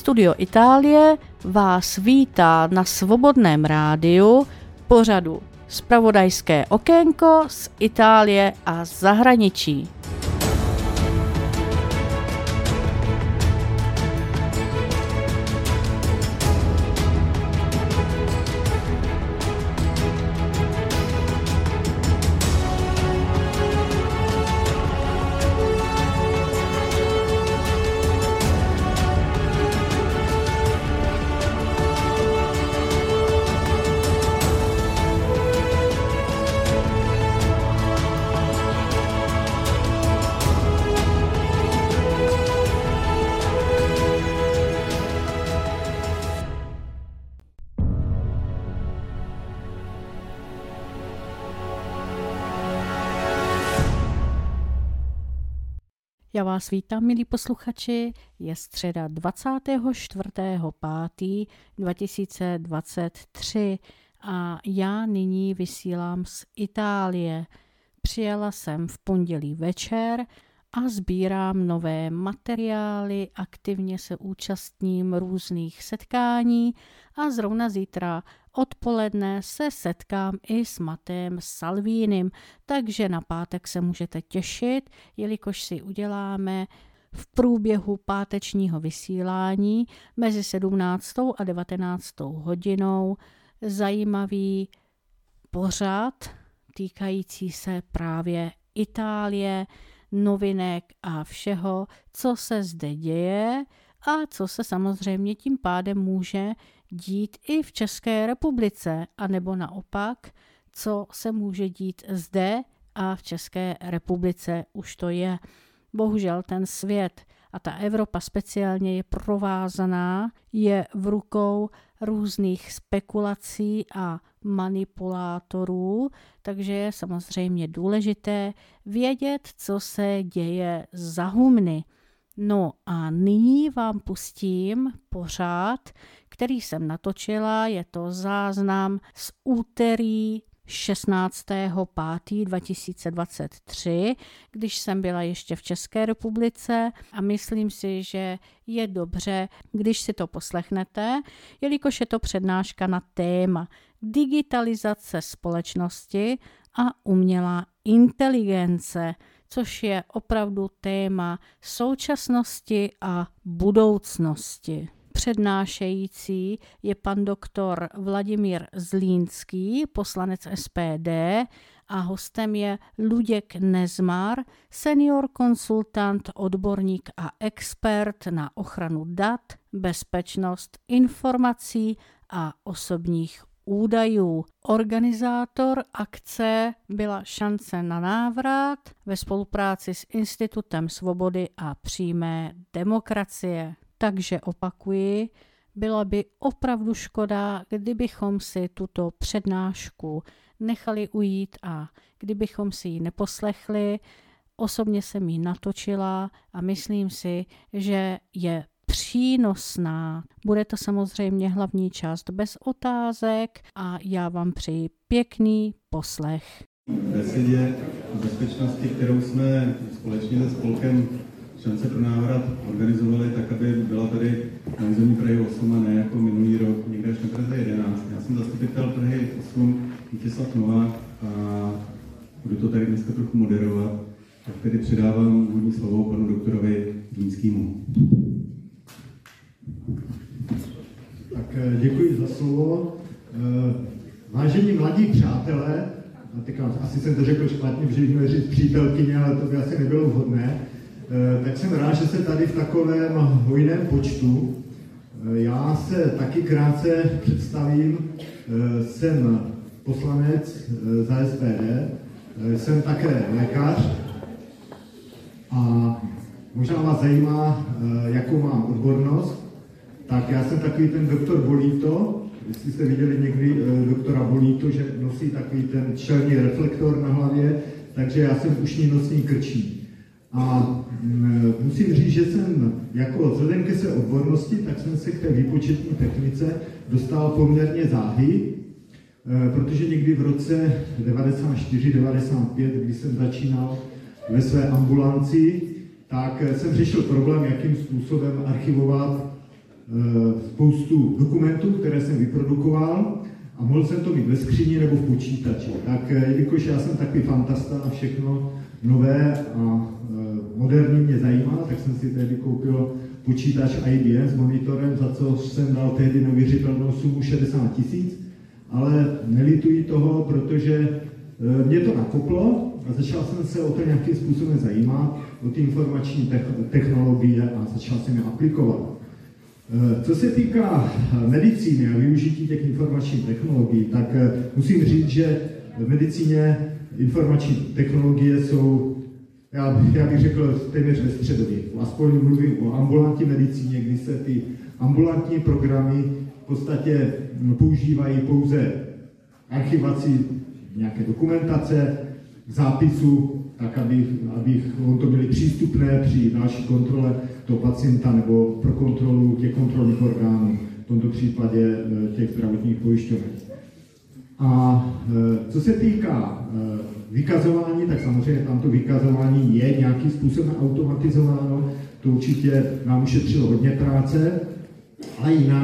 Studio Itálie vás vítá na Svobodném rádiu pořadu Zpravodajské okénko z Itálie a zahraničí. Já vás vítám, milí posluchači, je středa 24.5.2023 a já nyní vysílám z Itálie. Přijela jsem v pondělí večer a sbírám nové materiály, aktivně se účastním různých setkání a zrovna zítra odpoledne se setkám i s Matteem Salvinim, takže na pátek se můžete těšit, jelikož si uděláme v průběhu pátečního vysílání mezi 17. a 19. hodinou zajímavý pořad týkající se právě Itálie, novinek a všeho, co se zde děje a co se samozřejmě tím pádem může dít i v České republice, anebo naopak, co se může dít zde a v České republice už to je. Bohužel ten svět a ta Evropa speciálně je provázaná, je v rukou různých spekulací a manipulátorů, takže je samozřejmě důležité vědět, co se děje za humny. No a nyní vám pustím pořad, který jsem natočila, je to záznam z úterý 16.5.2023, když jsem byla ještě v České republice a myslím si, že je dobře, když si to poslechnete, jelikož je to přednáška na téma digitalizace společnosti a umělá inteligence, což je opravdu téma současnosti a budoucnosti. Přednášející je pan doktor Vladimír Zlínský, poslanec SPD, a hostem je Luděk Nezmar, senior konsultant, odborník a expert na ochranu dat, bezpečnost informací a osobních údajů. Organizátor akce byla Šance na návrat ve spolupráci s Institutem svobody a přímé demokracie. Takže opakuji, byla by opravdu škoda, kdybychom si tuto přednášku nechali ujít a kdybychom si ji neposlechli. Osobně jsem ji natočila a myslím si, že je přínosná. Bude to samozřejmě hlavní část bez otázek a já vám přeji pěkný poslech. V besedě o bezpečnosti, kterou jsme společně se spolkem Šance pro návrat organizovali tak, aby byla tady na území Prahy 8 a ne jako minulý rok, někde až na Praze 11. Já jsem zastupitel Prahy 8, Vítězslav Novák, a budu to tady dneska trochu moderovat. Tak tedy předávám úvodní slovo panu doktorovi Zlínskému. Tak děkuji za slovo. Vážení mladí přátelé, asi jsem to řekl špatně, protože bych měl říct přítelkyně, ale to by asi nebylo vhodné, tak jsem rád, že se tady v takovém hojném počtu. Já se taky krátce představím. Jsem poslanec za SPD, jsem také lékař a možná vás zajímá, jakou mám odbornost. Tak já jsem takový ten doktor Bolito, jestli jste viděli někdy doktora Bolito, že nosí takový ten čelní reflektor na hlavě, takže já jsem ušní nosní krčí. A musím říct, že jsem jako vzhledem ke své odbornosti, tak jsem se k té výpočetní technice dostal poměrně záhy, protože někdy v roce 94-95, kdy jsem začínal ve své ambulanci, tak jsem řešil problém, jakým způsobem archivovat spoustu dokumentů, které jsem vyprodukoval a mohl jsem to mít ve skříni nebo v počítači. Tak jelikož já jsem takový fantasta a všechno nové a moderní mě zajímá, tak jsem si tehdy koupil počítač IBM s monitorem, za co jsem dal tehdy neuvěřitelnou sumu 60 000, ale nelituji toho, protože mě to nakoplo a začal jsem se o to nějakým způsobem zajímat, o ty informační technologie a začal jsem je aplikovat. Co se týká medicíny a využití těch informačních technologií, tak musím říct, že v medicíně informační technologie jsou, já bych řekl, téměř ve středověku. Aspoň mluvím o ambulantní medicíně, kdy se ty ambulantní programy v podstatě používají pouze archivaci nějaké dokumentace, zápisu, tak aby to byly přístupné při další kontrole toho pacienta nebo pro kontrolu těch kontrolních orgánů, v tomto případě těch zdravotních pojišťoven. A co se týká vykazování, tak samozřejmě tam to vykazování je nějakým způsobem automatizováno, to určitě nám ušetřilo hodně práce, ale jinak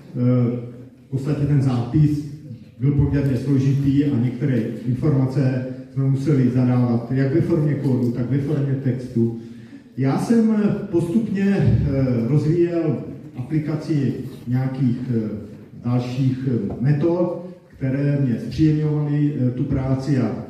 v podstatě ten zápis byl poměrně složitý a některé informace jsme museli zadávat jak ve formě kódu, tak ve formě textu. Já jsem postupně rozvíjel aplikaci nějakých dalších metod, které mě zpříjemňovaly tu práci a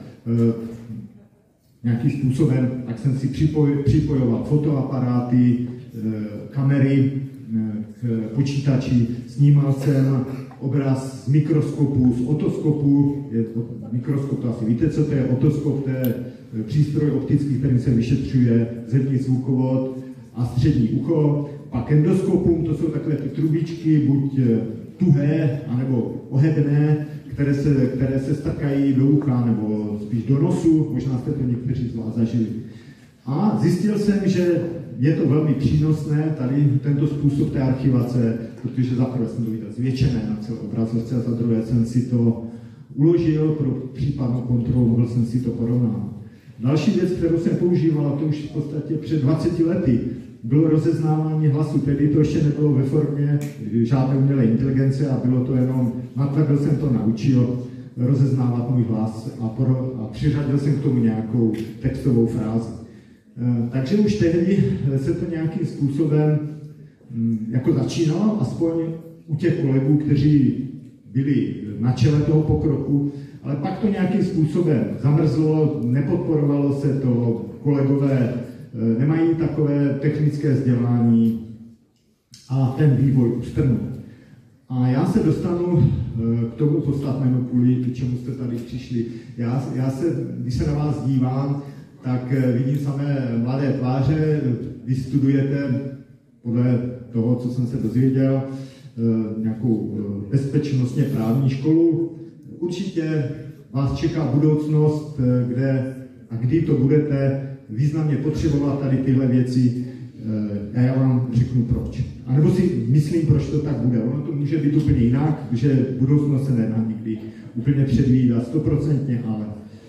nějakým způsobem, tak jsem si připojoval fotoaparáty, kamery k počítači, snímal jsem obraz z mikroskopu, z otoskopu, mikroskop, to asi víte, co to je, otoskop, to je přístroj optický, který se vyšetřuje zemní zvukovod a střední ucho, pak endoskopum, to jsou takové ty trubičky, buď tuhé, anebo ohebné, které se strkají do ucha, nebo spíš do nosu, možná jste to někteří z vás zažili. A zjistil jsem, že je to velmi přínosné, tady tento způsob té archivace, protože za prvé jsem to viděl zvětšené na celé obrazovce a za druhé jsem si to uložil pro případnou kontrolu, mohl jsem si to porovnat. Další věc, kterou jsem používal, a to už v podstatě před 20 lety, bylo rozeznávání hlasu, tedy to ještě nebylo ve formě žádné umělé inteligence a bylo to jenom, natvrdo jsem to naučil rozeznávat můj hlas a přiřadil jsem k tomu nějakou textovou frázi. Takže už tehdy se to nějakým způsobem jako začínalo, aspoň u těch kolegů, kteří byli na čele toho pokroku, ale pak to nějakým způsobem zamrzlo, nepodporovalo se to, kolegové nemají takové technické vzdělání a ten vývoj ustrnul. A já se dostanu k tomu podstatnému, kvůli čemu jste tady přišli. Když se na vás dívám, tak vidím samé mladé tváře, vy studujete podle toho, co jsem se dozvěděl, nějakou bezpečnostně právní školu. Určitě vás čeká budoucnost, kde a kdy to budete významně potřebovat tady tyhle věci. A já vám řeknu proč. A nebo si myslím, proč to tak bude. Ono to může být úplně jinak, že budoucnost se nedá nikdy úplně předvídat 100%, ale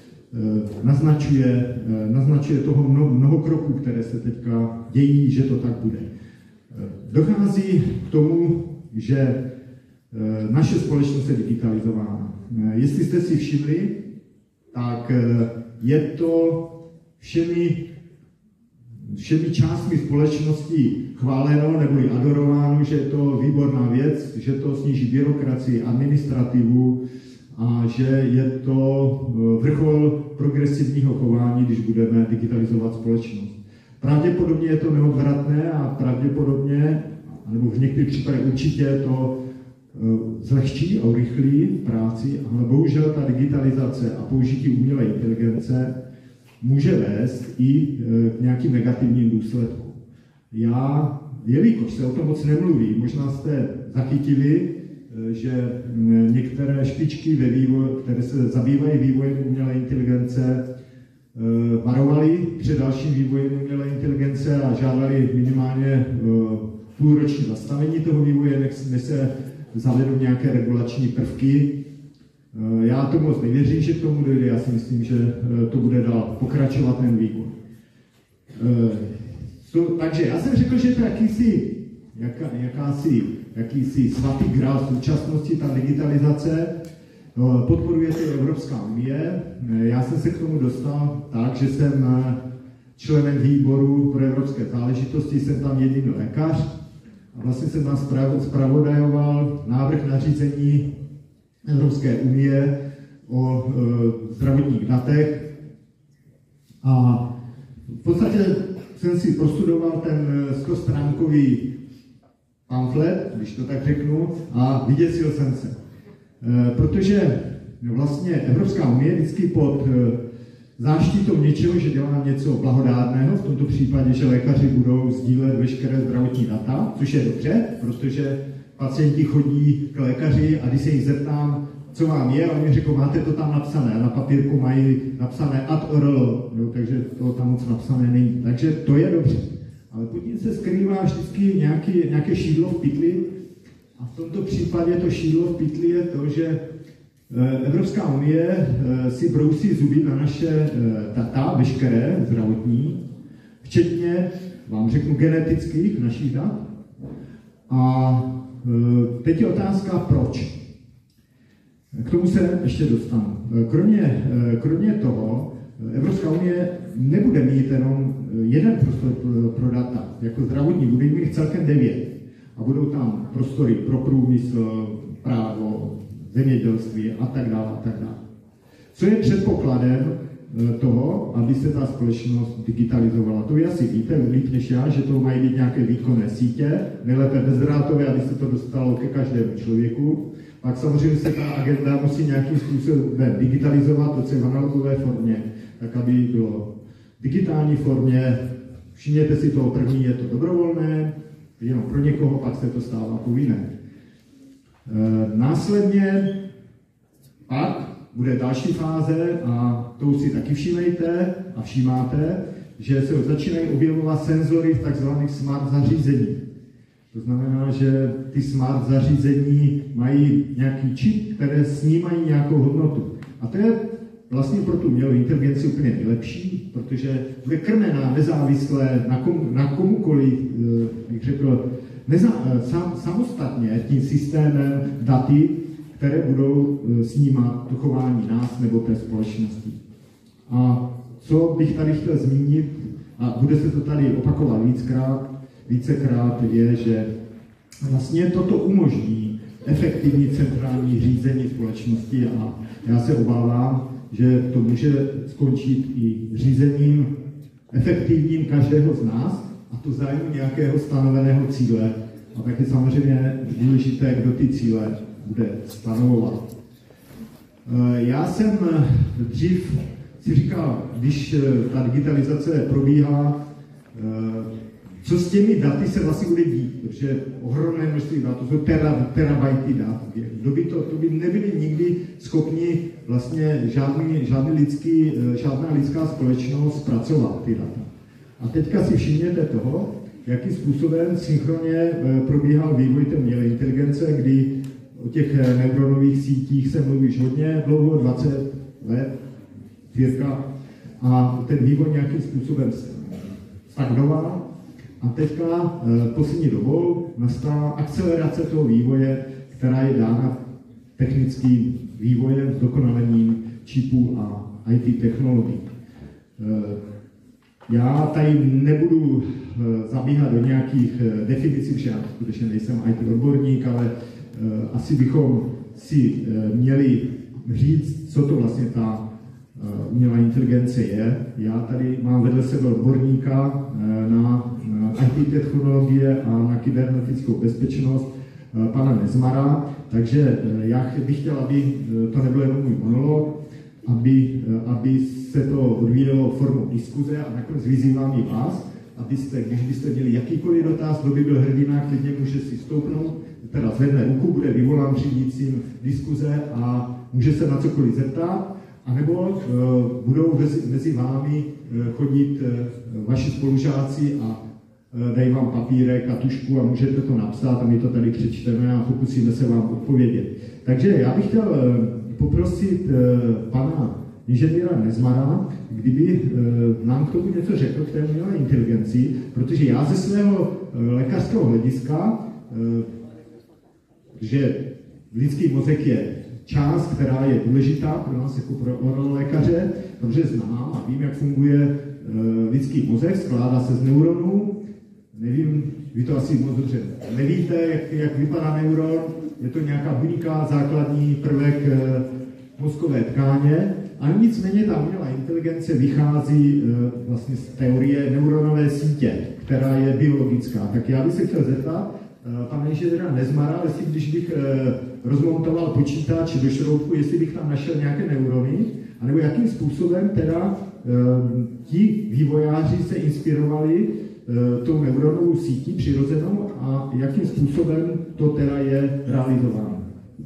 naznačuje toho mnoho kroků, které se teďka dějí, že to tak bude. Dochází k tomu, že naše společnost je digitalizována. Jestli jste si všimli, tak je to všemi částmi společnosti chváleno nebo i adorováno, že je to výborná věc, že to sníží byrokracii, administrativu a že je to vrchol progresivního chování, když budeme digitalizovat společnost. Pravděpodobně je to neodvratné a pravděpodobně, nebo v některých případech určitě to zlehčí a urychlí práci, ale bohužel ta digitalizace a použití umělé inteligence může vést i k nějakým negativním důsledkům. Jelikož se o tom moc nemluví, možná jste zachytili, že některé špičky ve vývoji, které se zabývají vývojem umělé inteligence, varovali před dalším vývojem umělé inteligence a žádali minimálně půlroční zastavení toho vývoje, než se zavedou nějaké regulační prvky. Já tomu moc nevěřím, že k tomu dojde, já si myslím, že to bude dál pokračovat ten vývoj. Takže já jsem řekl, že to je jakýsi svatý grál současnosti, ta digitalizace. Podporuje to Evropská unie. Já jsem se k tomu dostal tak, že jsem členem výboru pro evropské záležitosti, jsem tam jediný lékař a vlastně jsem tam zpravodajoval návrh nařízení Evropské unie o zdravotních datech a v podstatě jsem si prostudoval ten 100stránkový pamflet, když to tak řeknu, a vyděsil jsem se. Protože vlastně Evropská unie vždycky pod záštitou něčeho, že dělá něco blahodárného, v tomto případě, že lékaři budou sdílet veškeré zdravotní data, což je dobře, protože pacienti chodí k lékaři a když se jich zeptám, co vám je, a oni řeknou, máte to tam napsané, a na papírku mají napsané ad orlo, takže to tam moc napsané není. Takže to je dobře. Ale pod tím se skrývá vždycky nějaké šídlo v pytli, a v tomto případě to šídlo v pytli je to, že Evropská unie si brousí zuby na naše data, veškeré zdravotní, včetně, vám řeknu, genetických našich dat. A teď je otázka, proč. K tomu se ještě dostanu. Kromě toho, Evropská unie nebude mít jenom jeden prostor pro data. Jako zdravotní bude mít celkem 9. A budou tam prostory pro průmysl, právo, zemědělství a tak dále, a tak dále. Co je předpokladem toho, aby se ta společnost digitalizovala? To vy asi víte líp než já, že to mají být nějaké výkonné sítě, nejlépe bezdrátové, aby se to dostalo ke každému člověku. Pak samozřejmě se ta agenda musí nějakým způsobem digitalizovat, to je v analogové formě, tak aby bylo v digitální formě. Všimněte si toho, první je to dobrovolné, jenom pro někoho, pak se to stává povinné. Následně pak bude další fáze a to si taky všimejte a všímáte, že se začínají objevovat senzory v takzvaných smart zařízeních. To znamená, že ty smart zařízení mají nějaký čip, které snímají nějakou hodnotu. A to je vlastně pro tu umělou inteligenci úplně nejlepší, protože bude krmená nezávisle na komukoliv, bych řekl, samostatně tím systémem daty, které budou snímat to chování nás nebo té společnosti. A co bych tady chtěl zmínit, a bude se to tady opakovat vícekrát, je, že vlastně toto umožní efektivní centrální řízení společnosti a já se obávám, že to může skončit i řízením efektivním každého z nás, a to zájmu nějakého stanoveného cíle. A tak je samozřejmě důležité, kdo ty cíle bude stanovovat. Já jsem dřív si říkal, když ta digitalizace probíhá, co s těmi daty se vlastně bude dít, protože ohromné množství dat, to jsou terabajty dat. To by nebyli nikdy schopni vlastně žádná lidská společnost zpracovat ty data. A teďka si všimněte toho, jakým způsobem synchronně probíhal vývoj té umělé inteligence, kdy o těch neuronových sítích se mluví už hodně dlouho, 20 let, cirka, a ten vývoj nějakým způsobem stagnoval. A teďka poslední dobou nastala akcelerace toho vývoje, která je dána technickým vývojem, zdokonalením čipů a IT technologií. Já tady nebudu zabíhat do nějakých definicí, protože já skutečně nejsem IT odborník, ale asi bychom si měli říct, co to vlastně ta umělá inteligence je. Já tady mám vedle sebe odborníka na IT technologie a na kybernetickou bezpečnost, pana Nezmara, takže já bych chtěl, aby to nebyl jenom můj monolog, aby se to odvíjelo formou diskuze a nakonec vyzývám i vás, abyste, když byste měli jakýkoliv dotaz, kdo by byl hrdina, klidně může si stoupnout, teda zvedne ruku, bude vyvolán řídícím diskuze a může se na cokoliv zeptat, anebo budou mezi vámi chodit vaši spolužáci a dají vám papírek a tužku a můžete to napsat a my to tady přečteme a pokusíme se vám odpovědět. Takže já bych chtěl poprosit pana inženýra Nezmara, kdyby nám k tomu něco řekl k té umělé inteligenci, protože já ze svého lékařského hlediska, že lidský mozek je část, která je důležitá pro nás jako pro lékaře, dobře znám a vím, jak funguje lidský mozek, skládá se z neuronů. Nevím, vy to asi moc dobře nevíte, jak vypadá neuron. Je to nějaká buňka, základní prvek mozkové tkáně. A nicméně ta umělá inteligence vychází vlastně z teorie neuronové sítě, která je biologická. Tak já bych se chtěl zeptat pana inženýra Nezmara, jestli když bych rozmontoval počítač do šroubku, jestli bych tam našel nějaké neurony, anebo jakým způsobem teda ti vývojáři se inspirovali tou neuronovou sítí přirozenou a jakým způsobem to teda je realizováno.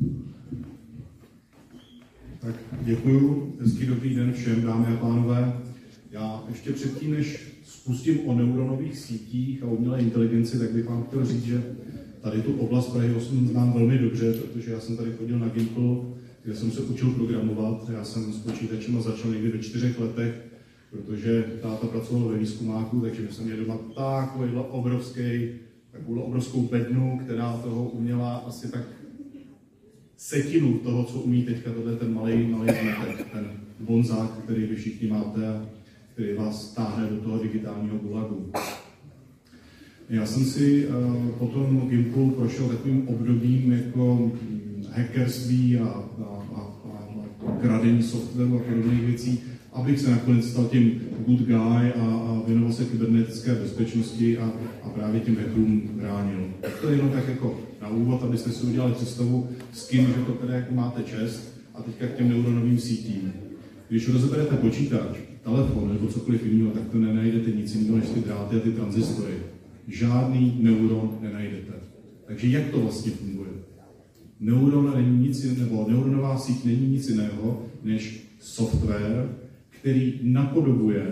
Tak děkuju, hezký dobrý den všem, dámy a pánové. Já ještě předtím, než spustím o neuronových sítích a umělé inteligenci, tak bych vám chtěl říct, že tady tu oblast Prahy 8 znám velmi dobře, protože já jsem tady chodil na Gimpl, kde jsem se učil programovat. Já jsem s počítačem začal někdy ve 4 letech, protože táta pracoval ve výzkumáku, takže jsem měl doma takovou obrovskou bednu, která toho uměla asi tak setinu toho, co umí teďka, tohle je ten malý zmetek, ten bonzák, který vy všichni máte a který vás táhne do toho digitálního gulagu. Já jsem si po tom Gimplu prošel takovým obdobím jako hackerství a kradení softwaru a podobných věcí, abych se nakonec stal tím good guy a věnoval se kybernetické bezpečnosti a právě těm hackerům bránil. To je jenom tak jako na úvod, abyste si udělali představu s kým, že to teda jako máte čest a teďka k těm neuronovým sítím. Když rozeberete počítač, telefon nebo cokoliv jiného, tak to nenajdete nic jiného než ty dráty a ty tranzistory. Žádný neuron nenajdete. Takže jak to vlastně funguje? Neuron není nic jiného, nebo neuronová síť není nic jiného než software, který napodobuje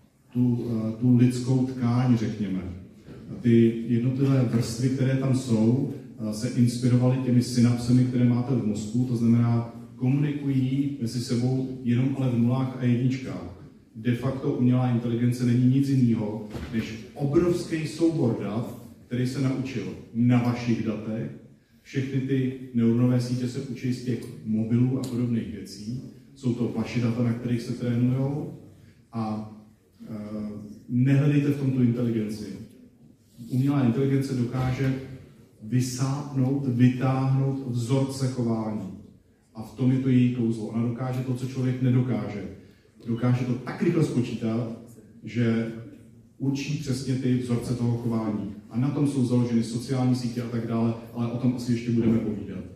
tu lidskou tkáň, řekněme. A ty jednotlivé vrstvy, které tam jsou, se inspirovaly těmi synapsemi, které máte v mozku, to znamená, komunikují mezi sebou jenom ale v nulách a jedničkách. De facto umělá inteligence není nic jiného, než obrovský soubor dat, který se naučil na vašich datech. Všechny ty neuronové sítě se učí z těch mobilů a podobných věcí. Jsou to vaše data, na kterých se trénujou a nehledejte v tom tu inteligenci. Umělá inteligence dokáže vysápnout, vytáhnout vzorce chování. A v tom je to její kouzlo. Ona dokáže to, co člověk nedokáže. Dokáže to tak rychle spočítat, že určí přesně ty vzorce toho chování. A na tom jsou založeny sociální sítě a tak dále, ale o tom asi ještě budeme povídat.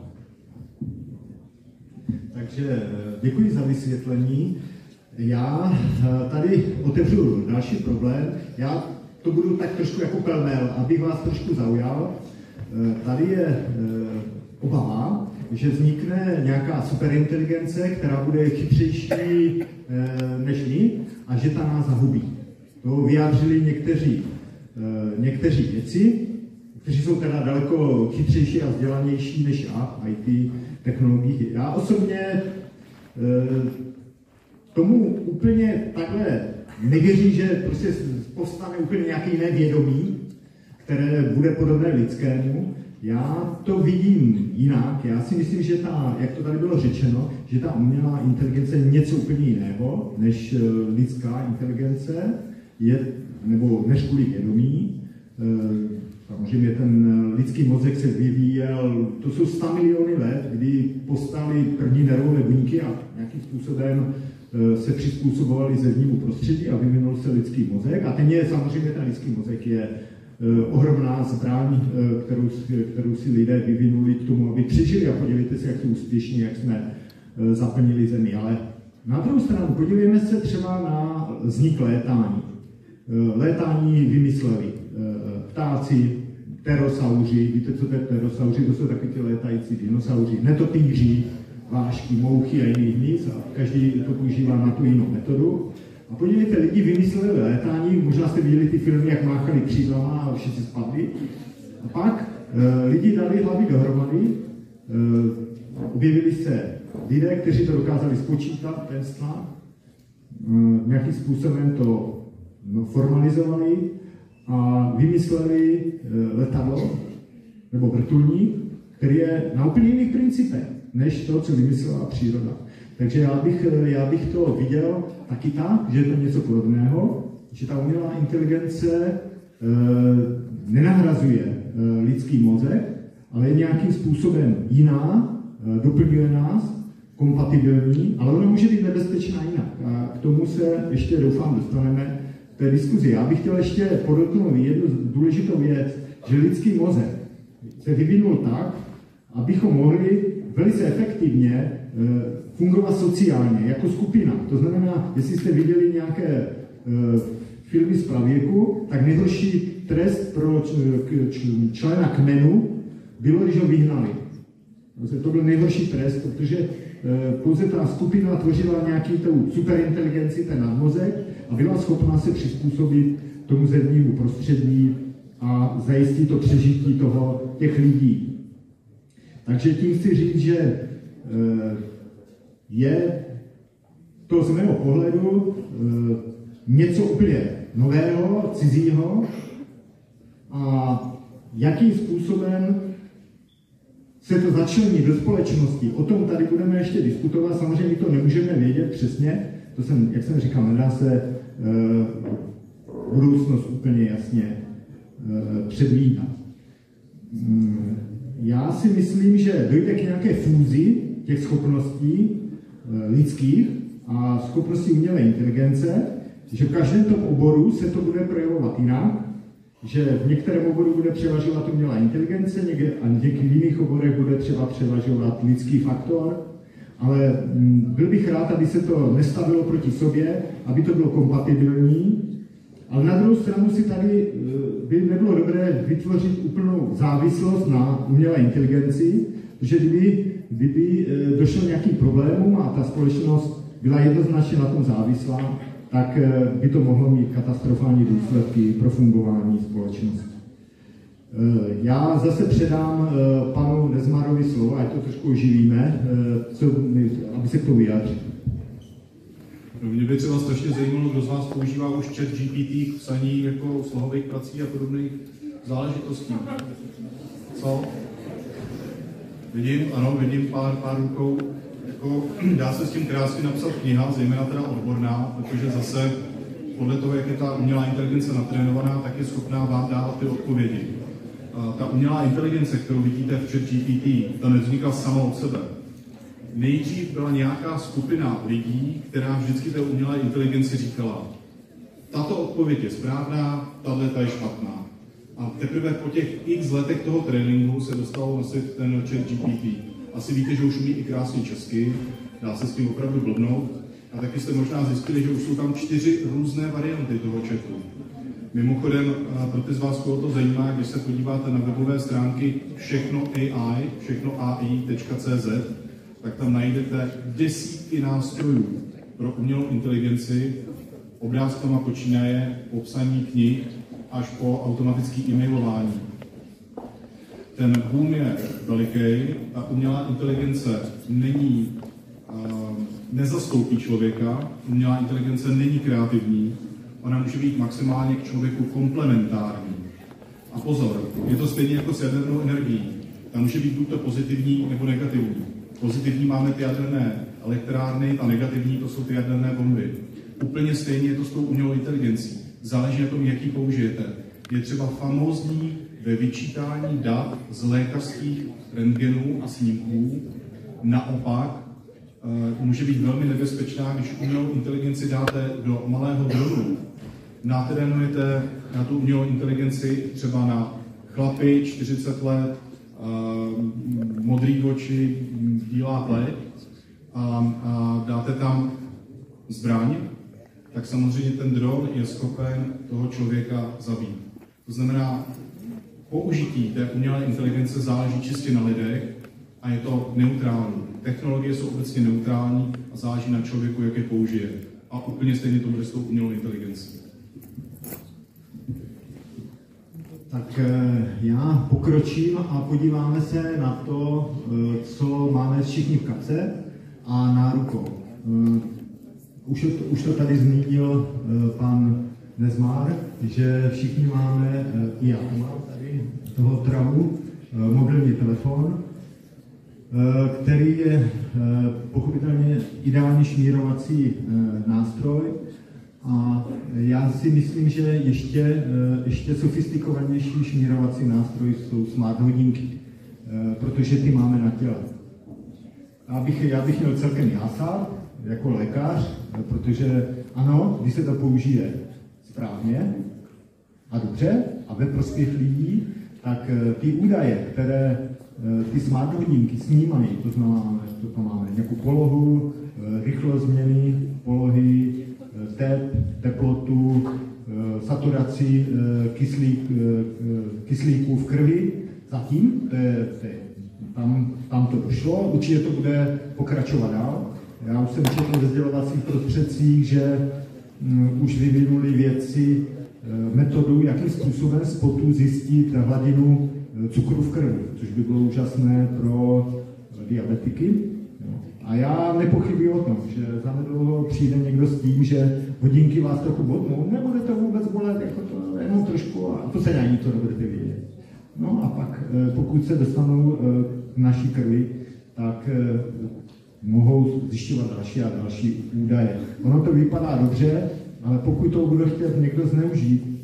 Takže děkuji za vysvětlení. Já tady otevřu další problém. Já to budu tak trošku jako pelmel, abych vás trošku zaujal. Tady je obava, že vznikne nějaká superinteligence, která bude chytřejší než my a že ta nás zahubí. To vyjádřili někteří věci, kteří jsou teda daleko chytřejší a vzdělanější než já, IT technologií. Já osobně tomu úplně takhle nevěřím, že prostě povstane úplně nějaké jiné vědomí, které bude podobné lidskému. Já to vidím jinak. Já si myslím, že jak to tady bylo řečeno, že ta umělá inteligence je něco úplně jiného než lidská inteligence, nebo než kvůli vědomí. Samozřejmě ten lidský mozek se vyvíjel, to jsou 100 miliony let, kdy povstaly první nervové buňky a nějakým způsobem se přizpůsobovali zevnímu prostředí a vyvinul se lidský mozek. A samozřejmě ten lidský mozek je ohromná zbraň, kterou si lidé vyvinuli k tomu, aby přežili a podívejte se, jak jsou úspěšní, jak jsme zaplnili zemi. Ale na druhou stranu podívejme se třeba na vznik létání. Létání vymysleli ptáci, pterosauři, víte, co to je pterosauři, to jsou taky ty létající dinosauři, netopýři, vášky, mouchy a jiný hmyz a každý to používá na tu jinou metodu. A podívejte, lidi vymysleli létání, možná jste viděli ty filmy, jak máchali křídlama a všichni spadli. A pak lidi dali hlavy dohromady, Objevili se lidé, kteří to dokázali spočítat, ten stav, nějakým způsobem to formalizovali a vymysleli letadlo nebo vrtulník, který je na úplně jiných principech, než to, co vymyslela příroda. Takže já bych to viděl taky tak, že je to něco podobného, že ta umělá inteligence nenahrazuje lidský mozek, ale je nějakým způsobem jiná, doplňuje nás, kompatibilní, ale ona může být nebezpečná jinak. A k tomu se ještě doufám dostaneme v té diskuzi. Já bych chtěl ještě podotknout jednu důležitou věc, že lidský mozek se vyvinul tak, abychom mohli velice efektivně fungovat sociálně, jako skupina. To znamená, jestli jste viděli nějaké filmy z pravěku, tak nejhorší trest pro člena kmenu bylo, když ho vyhnali. To byl nejhorší trest, protože pouze ta skupina tvořila nějaký tu superinteligenci, ten nadmozek, a byla schopná se přizpůsobit tomu zemnímu prostředí a zajistit to přežití těch lidí. Takže tím chci říct, že je to z mého pohledu něco úplně nového, cizího, a jakým způsobem se to začlení do společnosti. O tom tady budeme ještě diskutovat, samozřejmě to nemůžeme vědět přesně, jak jsem říkal, nedá se budoucnost úplně jasně předvídat. Já si myslím, že dojde k nějaké fúzi těch schopností lidských a schopností umělé inteligence, že v každém tom oboru se to bude projevovat jinak, že v některém oboru bude převažovat umělá inteligence a v jiných oborech bude třeba převažovat lidský faktor, ale byl bych rád, aby se to nestavilo proti sobě, aby to bylo kompatibilní, ale na druhou stranu si tady by nebylo dobré vytvořit úplnou závislost na umělé inteligenci, protože kdyby došlo nějakým problémům a ta společnost byla jednoznačně na tom závislá, tak by to mohlo mít katastrofální důsledky pro fungování společnosti. Já zase předám panu Nezmarovi slovo, ať to trošku oživíme, aby se k tomu vyjádřil. Mě by třeba strašně zajímalo, kdo z vás používá už ChatGPT k psaní jako slohových prací a podobných záležitostí. Co? Vidím pár rukou. Jako, dá se s tím krásně napsat kniha, zejména teda odborná, protože zase podle toho, jak je ta umělá inteligence natrénovaná, tak je schopná vám dávat ty odpovědi. Ta umělá inteligence, kterou vidíte v ChatGPT, ta nevznikla sama od sebe. Nejdřív byla nějaká skupina lidí, která vždycky té umělé inteligenci říkala, tato odpověď je správná, tato je špatná. A teprve po těch x letech toho tréninku se dostalo na svět ten ChatGPT. Asi víte, že už umí i krásně česky, dá se s tím opravdu blbnout. A taky jste možná zjistili, že už jsou tam 4 různé varianty toho chatu. Mimochodem, pro ty z vás, koho to zajímá, když se podíváte na webové stránky všechnoai.cz, tak tam najdete desítky nástrojů pro umělou inteligenci, obrázkama počínaje, popsaní knih až po automatické e-mailování. Ten boom je veliký, ta umělá inteligence nezastoupí člověka, umělá inteligence není kreativní, ona může být maximálně k člověku komplementární. A pozor, je to stejně jako s jadernou energií. Ta může být buď to pozitivní nebo negativní. Pozitivní máme ty jaderné elektrárny, a negativní to jsou ty jaderné bomby. Úplně stejně je to s tou umělou inteligencí. Záleží na tom, jaký použijete. Je třeba famózní ve vyčítání dat z lékařských rentgenů a snímků. Naopak může být velmi nebezpečná, když umělou inteligenci dáte do malého dronu. Natrénujete na tu umělou inteligenci třeba na chlapy 40 let, modrý oči, bílá pleť a dáte tam zbraň, tak samozřejmě ten dron je schopen toho člověka zabít. To znamená, použití té umělé inteligence záleží čistě na lidech a je to neutrální. Technologie jsou obecně neutrální a záleží na člověku, jak je použije. A úplně stejně to bude s tou umělou inteligencí. Tak já pokročím a podíváme se na to, co máme všichni v kapse a na rukou. Už to tady zmínil pan Nezmar, že všichni máme, i já mám tady toho travu, mobilní telefon, který je pochopitelně ideální šmírovací nástroj. A já si myslím, že ještě sofistikovanější šmírovací nástroj jsou smart hodinky, protože ty máme na těle. Já bych měl celkem jásat jako lékař, protože ano, když se to použije správně a dobře a ve prospěch lidí, tak ty údaje, které ty smart hodinky snímají, to znamená, to máme nějakou polohu, rychlost změny polohy, teplotu, saturaci kyslíku v krvi. Zatím tam to došlo, určitě to bude pokračovat dál. Já už jsem četl ve sdělovacích prostředcích, že už vyvinuli vědci metodu, jakým způsobem z potu zjistit hladinu cukru v krvi, což by bylo úžasné pro diabetiky. A já nepochybuji o tom, že zanedlouho přijde někdo s tím, že hodinky vás trochu bodnou, nebude to vůbec bolet, jako to jenom trošku, a to se ani to nebudete vědět. No a pak, pokud se dostanou k naší krvi, tak mohou zjišťovat další a další údaje. Ono to vypadá dobře, ale pokud to bude chtět někdo zneužít,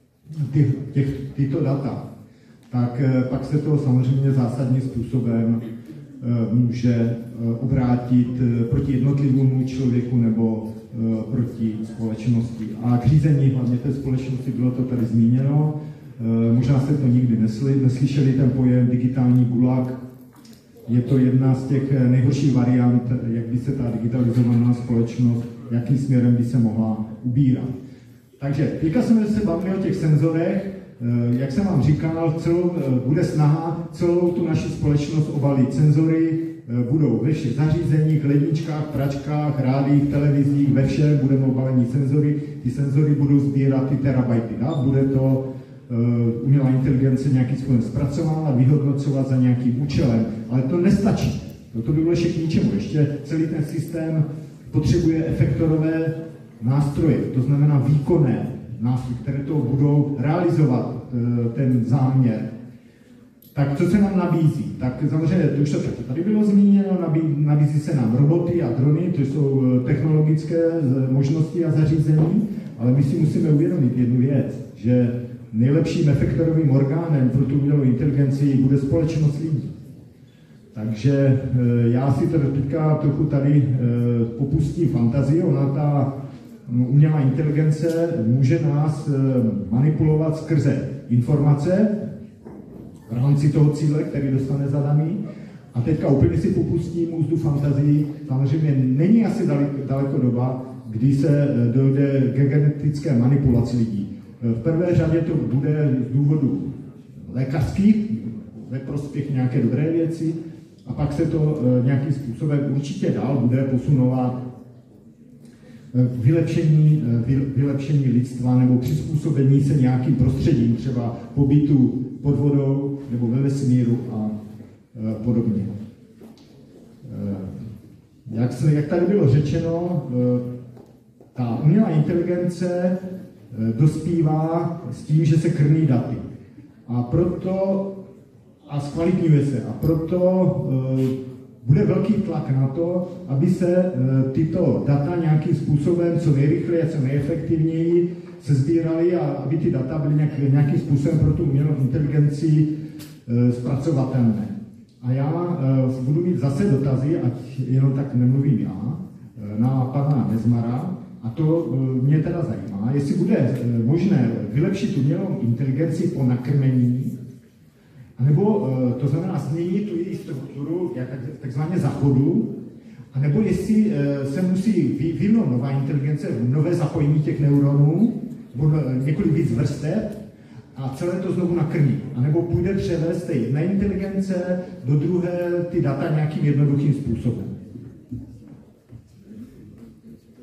tyto data, tak pak se to samozřejmě zásadním způsobem může obrátit proti jednotlivému člověku nebo proti společnosti. A k řízení hlavně té společnosti, bylo to tady zmíněno, možná jste to nikdy neslyšeli, ten pojem digitální gulag. Je to jedna z těch nejhorších variant, jak by se ta digitalizovaná společnost, jakým směrem by se mohla ubírat. Takže teďka jsme se bavili o těch senzorech. Jak jsem vám říkal, bude snaha celou tu naši společnost obalit. Senzory budou ve všech zařízeních, ledničkách, pračkách, rádiích, televizích, ve všem budeme obalení senzory. Ty senzory budou sbírat ty terabajty dat, bude to umělá inteligence nějakým způsobem zpracovávat, vyhodnocovat za nějakým účelem. Ale to nestačí. To by bylo ještě k ničemu. Ještě celý ten systém potřebuje efektorové nástroje, to znamená výkonné nástroje, které to budou realizovat, ten záměr. Tak co se nám nabízí? Tak samozřejmě, to už to tady bylo zmíněno, nabízí se nám roboty a drony, to jsou technologické možnosti a zařízení, ale my si musíme uvědomit jednu věc, že nejlepším efektorovým orgánem pro tu umělou inteligenci bude společnost lidí. Takže já si to teďka trochu tady popustím fantazii, ona ta umělá inteligence může nás manipulovat skrze informace v rámci toho cíle, který dostane zadaný. A teďka úplně si popustím úzdu fantazii. Samozřejmě není asi daleko doba, kdy se dojde k genetické manipulaci lidí. V prvé řadě to bude z důvodu lékařských, ve prospěch nějaké dobré věci, a pak se to nějakým způsobem určitě dál bude posunovat vylepšení lidstva nebo přizpůsobení se nějakým prostředím, třeba pobytu pod vodou nebo ve vesmíru a podobně. Jak tady bylo řečeno, ta umělá inteligence dospívá s tím, že se krmí daty. A zkvalitňuje se. A proto bude velký tlak na to, aby se tyto data nějakým způsobem co nejrychleji a co nejefektivněji se sbíraly a aby ty data byly nějakým způsobem pro tu umělou inteligenci zpracovatelné. A já budu mít zase dotazy, ať jenom tak nemluvím já, na pana Nezmara, a to mě teda zajímá, jestli bude možné vylepšit umělou inteligenci po nakrmení, anebo to znamená změnit tu její strukturu, takzvaně zachodu, anebo jestli se musí vyvinout nová inteligence, nové zapojení těch neuronů, nebo několik víc vrstev, a celé to znovu nakrmí. A nebo půjde převést té jedné inteligence do druhé ty data nějakým jednoduchým způsobem. Tak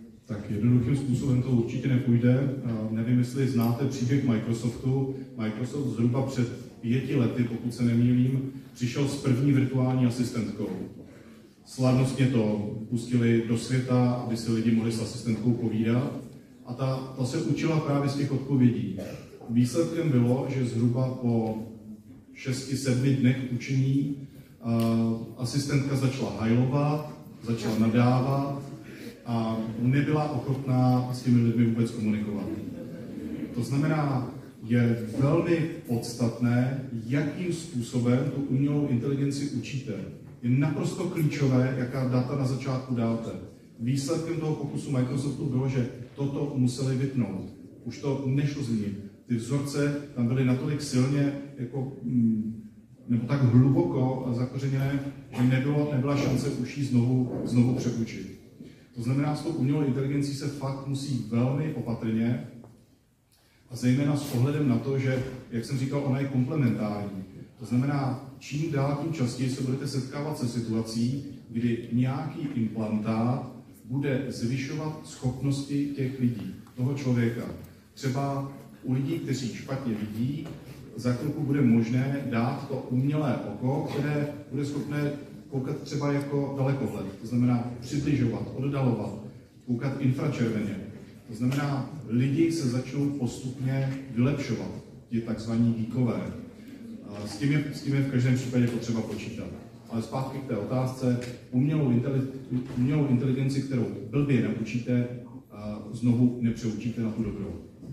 tak jednoduchým způsobem to určitě nepůjde. Nevím, jestli znáte příběh Microsoftu. Microsoft zhruba před 5 lety, pokud se nemýlím, přišel s první virtuální asistentkou. Slavnostně to pustili do světa, aby si lidi mohli s asistentkou povídat. A ta se učila právě z těch odpovědí. Výsledkem bylo, že zhruba po 6-7 dnech učení asistentka začala hajlovat, začala nadávat a nebyla ochotná s těmi lidmi vůbec komunikovat. To znamená, je velmi podstatné, jakým způsobem tu umělou inteligenci učíte. Je naprosto klíčové, jaká data na začátku dáte. Výsledkem toho pokusu Microsoftu bylo, že toto museli vypnout. Už to nešlo změnit. Ty vzorce tam byly natolik silně, nebo tak hluboko zakořeněné, že nebyla šance už ji znovu přeučit. To znamená, s tou umělou inteligencí se fakt musí velmi opatrně, a zejména s ohledem na to, že, jak jsem říkal, ona je komplementární. To znamená, čím dál tím častěji se budete setkávat se situací, kdy nějaký implantát bude zvyšovat schopnosti těch lidí, toho člověka. Třeba u lidí, kteří špatně vidí, za chvilku bude možné dát to umělé oko, které bude schopné koukat třeba jako dalekohled. To znamená přibližovat, oddalovat, koukat infračerveně. To znamená, lidi se začnou postupně vylepšovat, ti takzvaní geekové. S tím je v každém případě potřeba počítat. Ale zpátky k té otázce, umělou inteligenci, kterou blbě naučíte, znovu nepřeučíte na tu dobrou.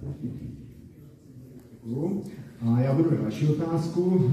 Děkuju. A já budu další otázku.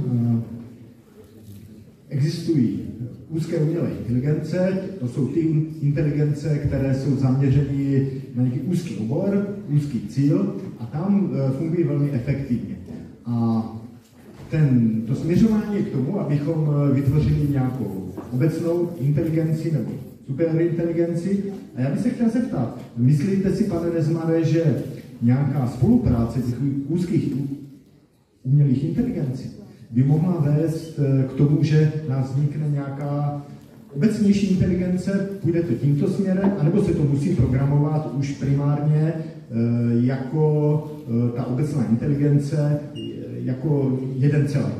Existují úzké umělé inteligence, to jsou ty inteligence, které jsou zaměřeny na nějaký úzký obor, úzký cíl a tam fungují velmi efektivně. A to směřování k tomu, abychom vytvořili nějakou obecnou inteligenci nebo superinteligenci. A já bych se chtěl zeptat, myslíte si, pane Nezmare, že nějaká spolupráce těch úzkých umělých inteligencí by mohla vést k tomu, že nás vznikne nějaká obecnější inteligence, půjde to tímto směrem, anebo se to musí programovat už primárně jako ta obecná inteligence, jako jeden celek?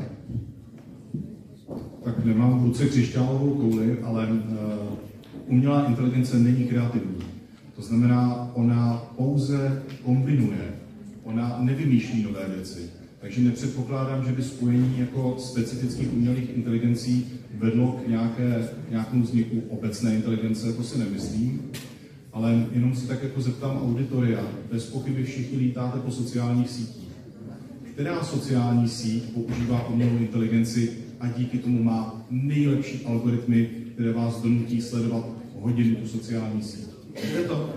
Tak nemám v ruce křišťálovou kouli, ale umělá inteligence není kreativní. To znamená, ona pouze kombinuje, ona nevymýšlí nové věci. Takže nepředpokládám, že by spojení jako specifických umělých inteligencí vedlo k nějakému vzniku obecné inteligence, to si nemyslím. Ale jenom se tak jako zeptám auditoria, bez pochyby všichni lítáte po sociálních sítích. Která sociální síť používá umělou inteligenci a díky tomu má nejlepší algoritmy, které vás donutí sledovat hodiny tu sociální síť? Víte to?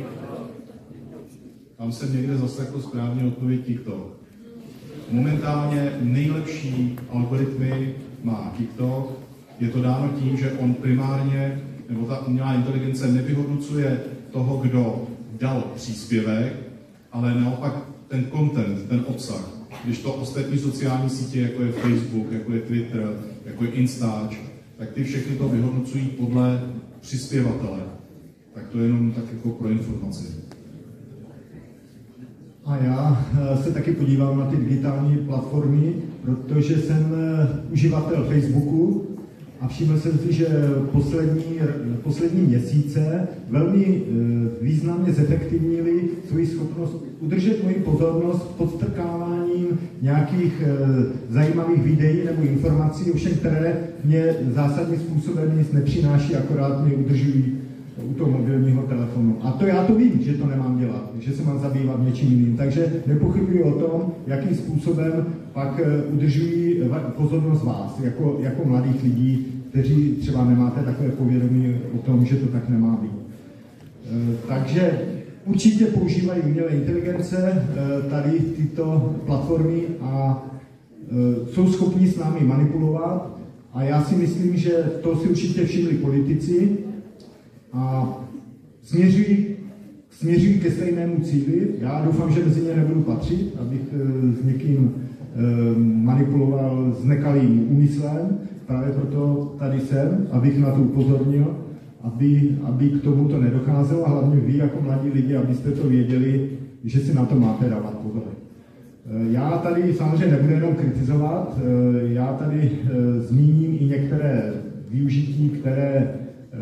Tam jsem někde zaslechl správně odpověď TikTok. Momentálně nejlepší algoritmy má TikTok. Je to dáno tím, že on primárně, nebo ta umělá inteligence nevyhodnocuje toho, kdo dal příspěvek, ale naopak ten content, ten obsah. Když to ostatní sociální sítě, jako je Facebook, jako je Twitter, jako je Instač, tak ty všechny to vyhodnocují podle přispěvatele. Tak to je jenom tak jako pro informaci. A já se taky podívám na ty digitální platformy, protože jsem uživatel Facebooku a všiml jsem si, že poslední měsíce velmi významně zefektivnili svoji schopnost udržet moji pozornost podstrkáváním nějakých zajímavých videí nebo informací, ovšem které mě zásadním způsobem nic nepřináší, akorát mě udržují u toho mobilního telefonu. A to já to vím, že to nemám dělat, že se mám zabývat něčím jiným. Takže nepochybuji o tom, jakým způsobem pak udržují pozornost vás, jako mladých lidí, kteří třeba nemáte takové povědomí o tom, že to tak nemá být. Takže určitě používají umělé inteligence tady tyto platformy a jsou schopni s námi manipulovat. A já si myslím, že to si určitě všimli politici, a směřují ke stejnému cíli. Já doufám, že mezi ně nebudu patřit, abych s někým manipuloval s nekalým úmyslem. Právě proto tady jsem, abych na to upozornil. aby k tomu to nedocházelo, a hlavně vy jako mladí lidi, abyste to věděli, že si na to máte dávat pozor. Já tady samozřejmě nebudu jenom kritizovat, já tady zmíním i některé využití, které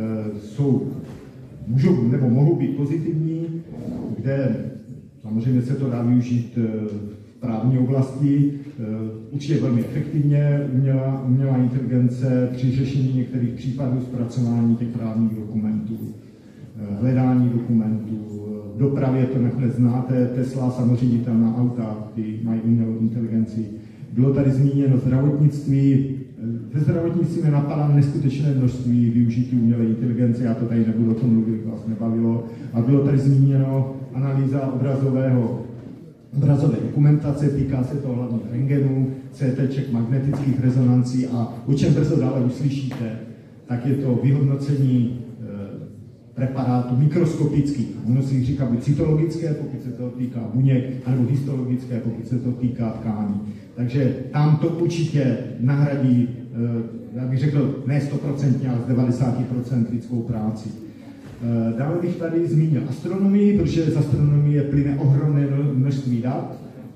můžou nebo mohou být pozitivní, kde samozřejmě se to dá využít v právní oblasti, určitě velmi efektivně umělá inteligence při řešení některých případů zpracování těch právních dokumentů, hledání dokumentů, v dopravě to nakonec znáte, Tesla, samoředitelná auta, ty mají umělou inteligenci. Bylo tady zmíněno zdravotnictví, ve zdravotnictví mě napadá neskutečné množství využití umělé inteligence, já to tady nebudu o tom mluvit, vás nebavilo. A bylo tady zmíněno analýza obrazové dokumentace, týká se to hlavně rentgenů, CTček, magnetických rezonancí a o čem brzo dále uslyšíte, tak je to vyhodnocení preparátů mikroskopických. Ono si říká buď cytologické, pokud se to týká buněk, anebo histologické, pokud se to týká tkání. Takže tam to určitě nahradí, já bych řekl, ne 100%, ale z 90% lidskou práci. Dále bych tady zmínil astronomii, protože z astronomie plyne ohromné množství dat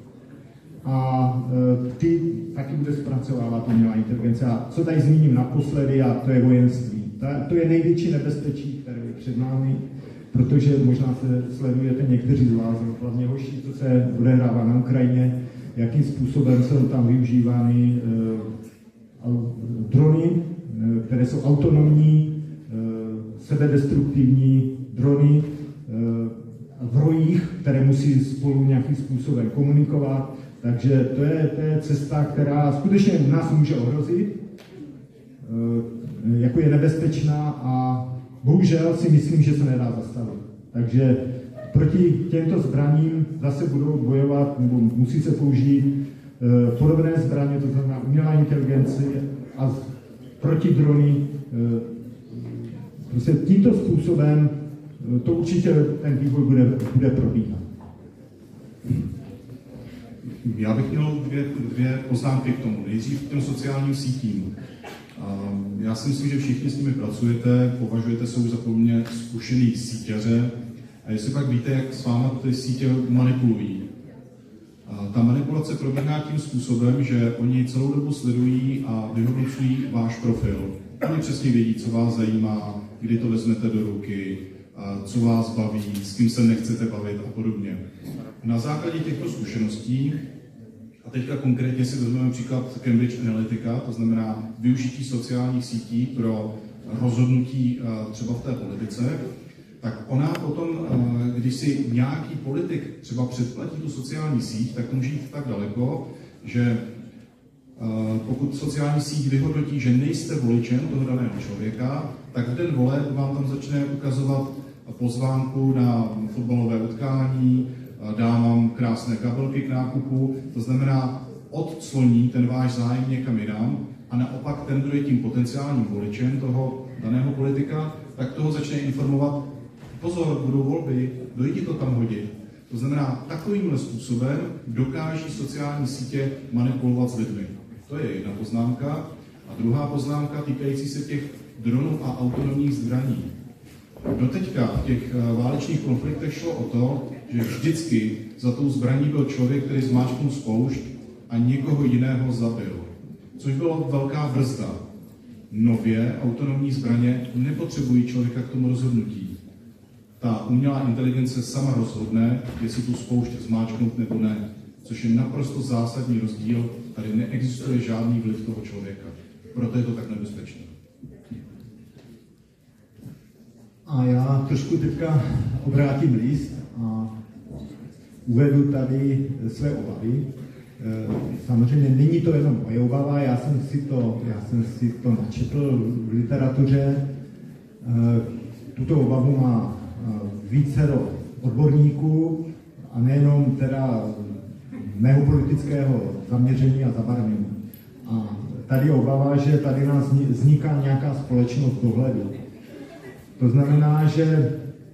a ty taky bude zpracovávat umělá inteligence. A co tady zmíním naposledy, a to je vojenství. To je největší nebezpečí, které je před námi, protože možná se sledujete někteří z vás, hlavně hoši, co se odehrává na Ukrajině, jakým způsobem jsou tam využívány drony, které jsou autonomní, sebedestruktivní drony v rojích, které musí spolu nějakým způsobem komunikovat. Takže to je cesta, která skutečně nás může ohrozit, jako je nebezpečná a bohužel si myslím, že se nedá zastavit. Takže proti těmto zbraním zase budou bojovat, nebo musí se použít podobné zbraně, to znamená umělá inteligence a proti drony. Prostě tímto způsobem to určitě ten vývoj bude probíhat. Já bych měl dvě poznámky k tomu. Nejdřív k těm sociálním sítím. Já si myslím, že všichni s nimi pracujete, považujete se už za poměrně zkušený síťaře a jestli pak víte, jak s váma ty sítě manipulují. Ta manipulace probíhá tím způsobem, že oni celou dobu sledují a vyhodnocují váš profil. Oni přesně vědí, co vás zajímá, kdy to vezmete do ruky, co vás baví, s kým se nechcete bavit a podobně. Na základě těchto zkušeností, a teďka konkrétně si vezmeme příklad Cambridge Analytica, to znamená využití sociálních sítí pro rozhodnutí třeba v té politice, tak ona potom, když si nějaký politik třeba předplatí tu sociální síť, tak to může jít tak daleko, že pokud sociální síť vyhodnotí, že nejste voličem toho daného člověka, tak v den voleb vám tam začne ukazovat pozvánku na fotbalové utkání, dá vám krásné kabelky k nákupu, to znamená odcloní ten váš zájem někam jinam a naopak ten, kdo je tím potenciálním voličem toho daného politika, tak toho začne informovat, pozor, budou volby, dojdi to tam hodit. To znamená, takovýmhle způsobem dokáží sociální sítě manipulovat s lidmi. To je jedna poznámka. A druhá poznámka týkající se těch dronů a autonomních zbraní. Doteďka v těch válečných konfliktech šlo o to, že vždycky za tou zbraní byl člověk, který zmáčknul spoušť a někoho jiného zabil. Což byla velká brzda. Nově autonomní zbraně nepotřebují člověka k tomu rozhodnutí. Ta umělá inteligence sama rozhodne, jestli tu spoušť zmáčknout nebo ne. Což je naprosto zásadní rozdíl. Tady neexistuje žádný vliv toho člověka. Proto je to tak nebezpečné. A já trošku teďka obrátím list a uvedu tady své obavy. Samozřejmě není to jenom moje obava, já jsem si to načetl v literatuře. Tuto obavu má vícero odborníků a nejenom teda mého politického zaměření a zabarvení. A tady je obava, že tady nás vzniká nějaká společnost dohledu. To znamená, že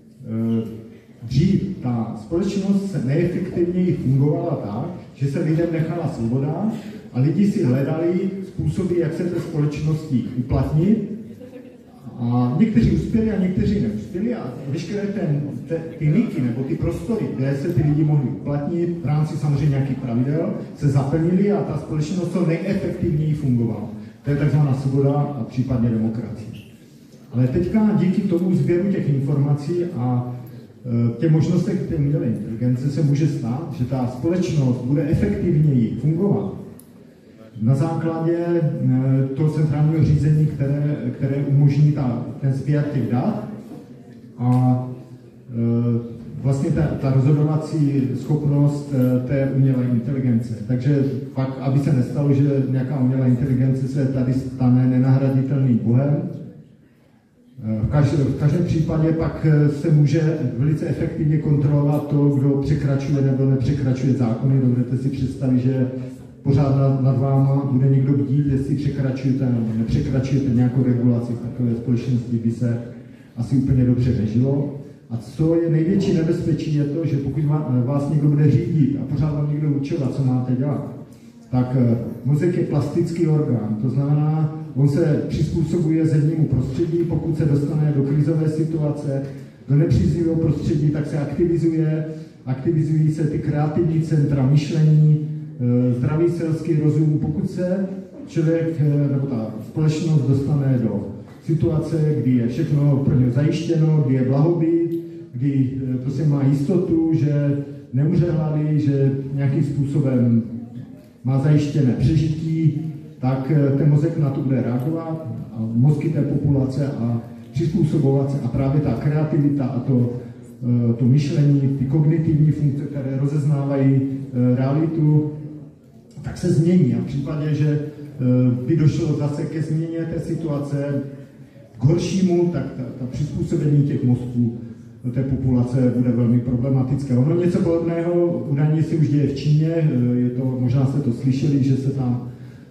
dřív ta společnost se neefektivněji fungovala tak, že se lidem nechala svoboda a lidi si hledali způsoby, jak se té společnosti uplatnit A někteří uspěli a někteří neuspěli a veškeré ty niky nebo ty prostory, kde se ty lidi mohli uplatnit v rámci samozřejmě nějakých pravidel, se zaplnili a ta společnost co nejefektivněji fungovala. To je takzvaná svoboda a případně demokracie. Ale teďka díky tomu sběru těch informací a těch možnostech té umělé inteligence se může stát, že ta společnost bude efektivněji fungovat na základě toho centrálního řízení, které umožní ten sběr těch dat a vlastně ta rozhodovací schopnost té umělé inteligence. Takže pak, aby se nestalo, že nějaká umělá inteligence se tady stane nenahraditelným bohem, v každém případě pak se může velice efektivně kontrolovat to, kdo překračuje nebo nepřekračuje zákony. Dovedete si představit, že pořád nad váma bude někdo bdít, jestli překračujete nebo nepřekračujete nějakou regulaci. V takové společnosti by se asi úplně dobře nežilo. A co je největší nebezpečí, je to, že pokud vás někdo bude řídit a pořád vám někdo určovat, co máte dělat, tak mozek je plastický orgán, to znamená, on se přizpůsobuje zemnímu prostředí, pokud se dostane do krizové situace, do nepříznivého prostředí, tak se aktivizují se ty kreativní centra myšlení, zdravý selský rozum. Pokud se člověk nebo ta společnost dostane do situace, kdy je všechno pro něj zajištěno, kdy je blahobyt, kdy prostě má jistotu, že neumře hlady, že nějakým způsobem má zajištěné přežití, tak ten mozek na to bude reagovat a mozky té populace a přizpůsobovat se a právě ta kreativita a to myšlení, ty kognitivní funkce, které rozeznávají realitu, tak se změní. A v případě, že by došlo zase ke změně té situace k horšímu, tak ta přizpůsobení těch mozků té populace bude velmi problematické. Ono něco podobného údajně se už děje v Číně, možná jste to slyšeli, že se tam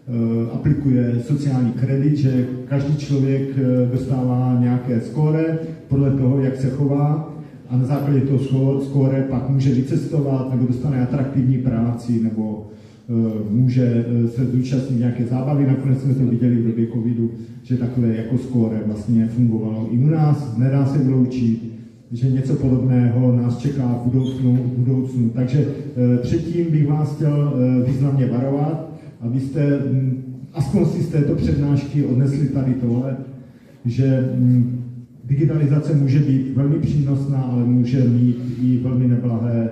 aplikuje sociální kredit, že každý člověk dostává nějaké skóre podle toho, jak se chová a na základě toho skóre pak může vycestovat nebo dostane atraktivní práci nebo může se zúčastnit nějaké zábavy. Nakonec jsme to viděli v době covidu, že takové jako skóre vlastně fungovalo i u nás. Nedá se vyloučit, že něco podobného nás čeká v budoucnu. Takže předtím bych vás chtěl významně varovat, abyste aspoň si z této přednášky odnesli tady tohle, že digitalizace může být velmi přínosná, ale může mít i velmi neblahé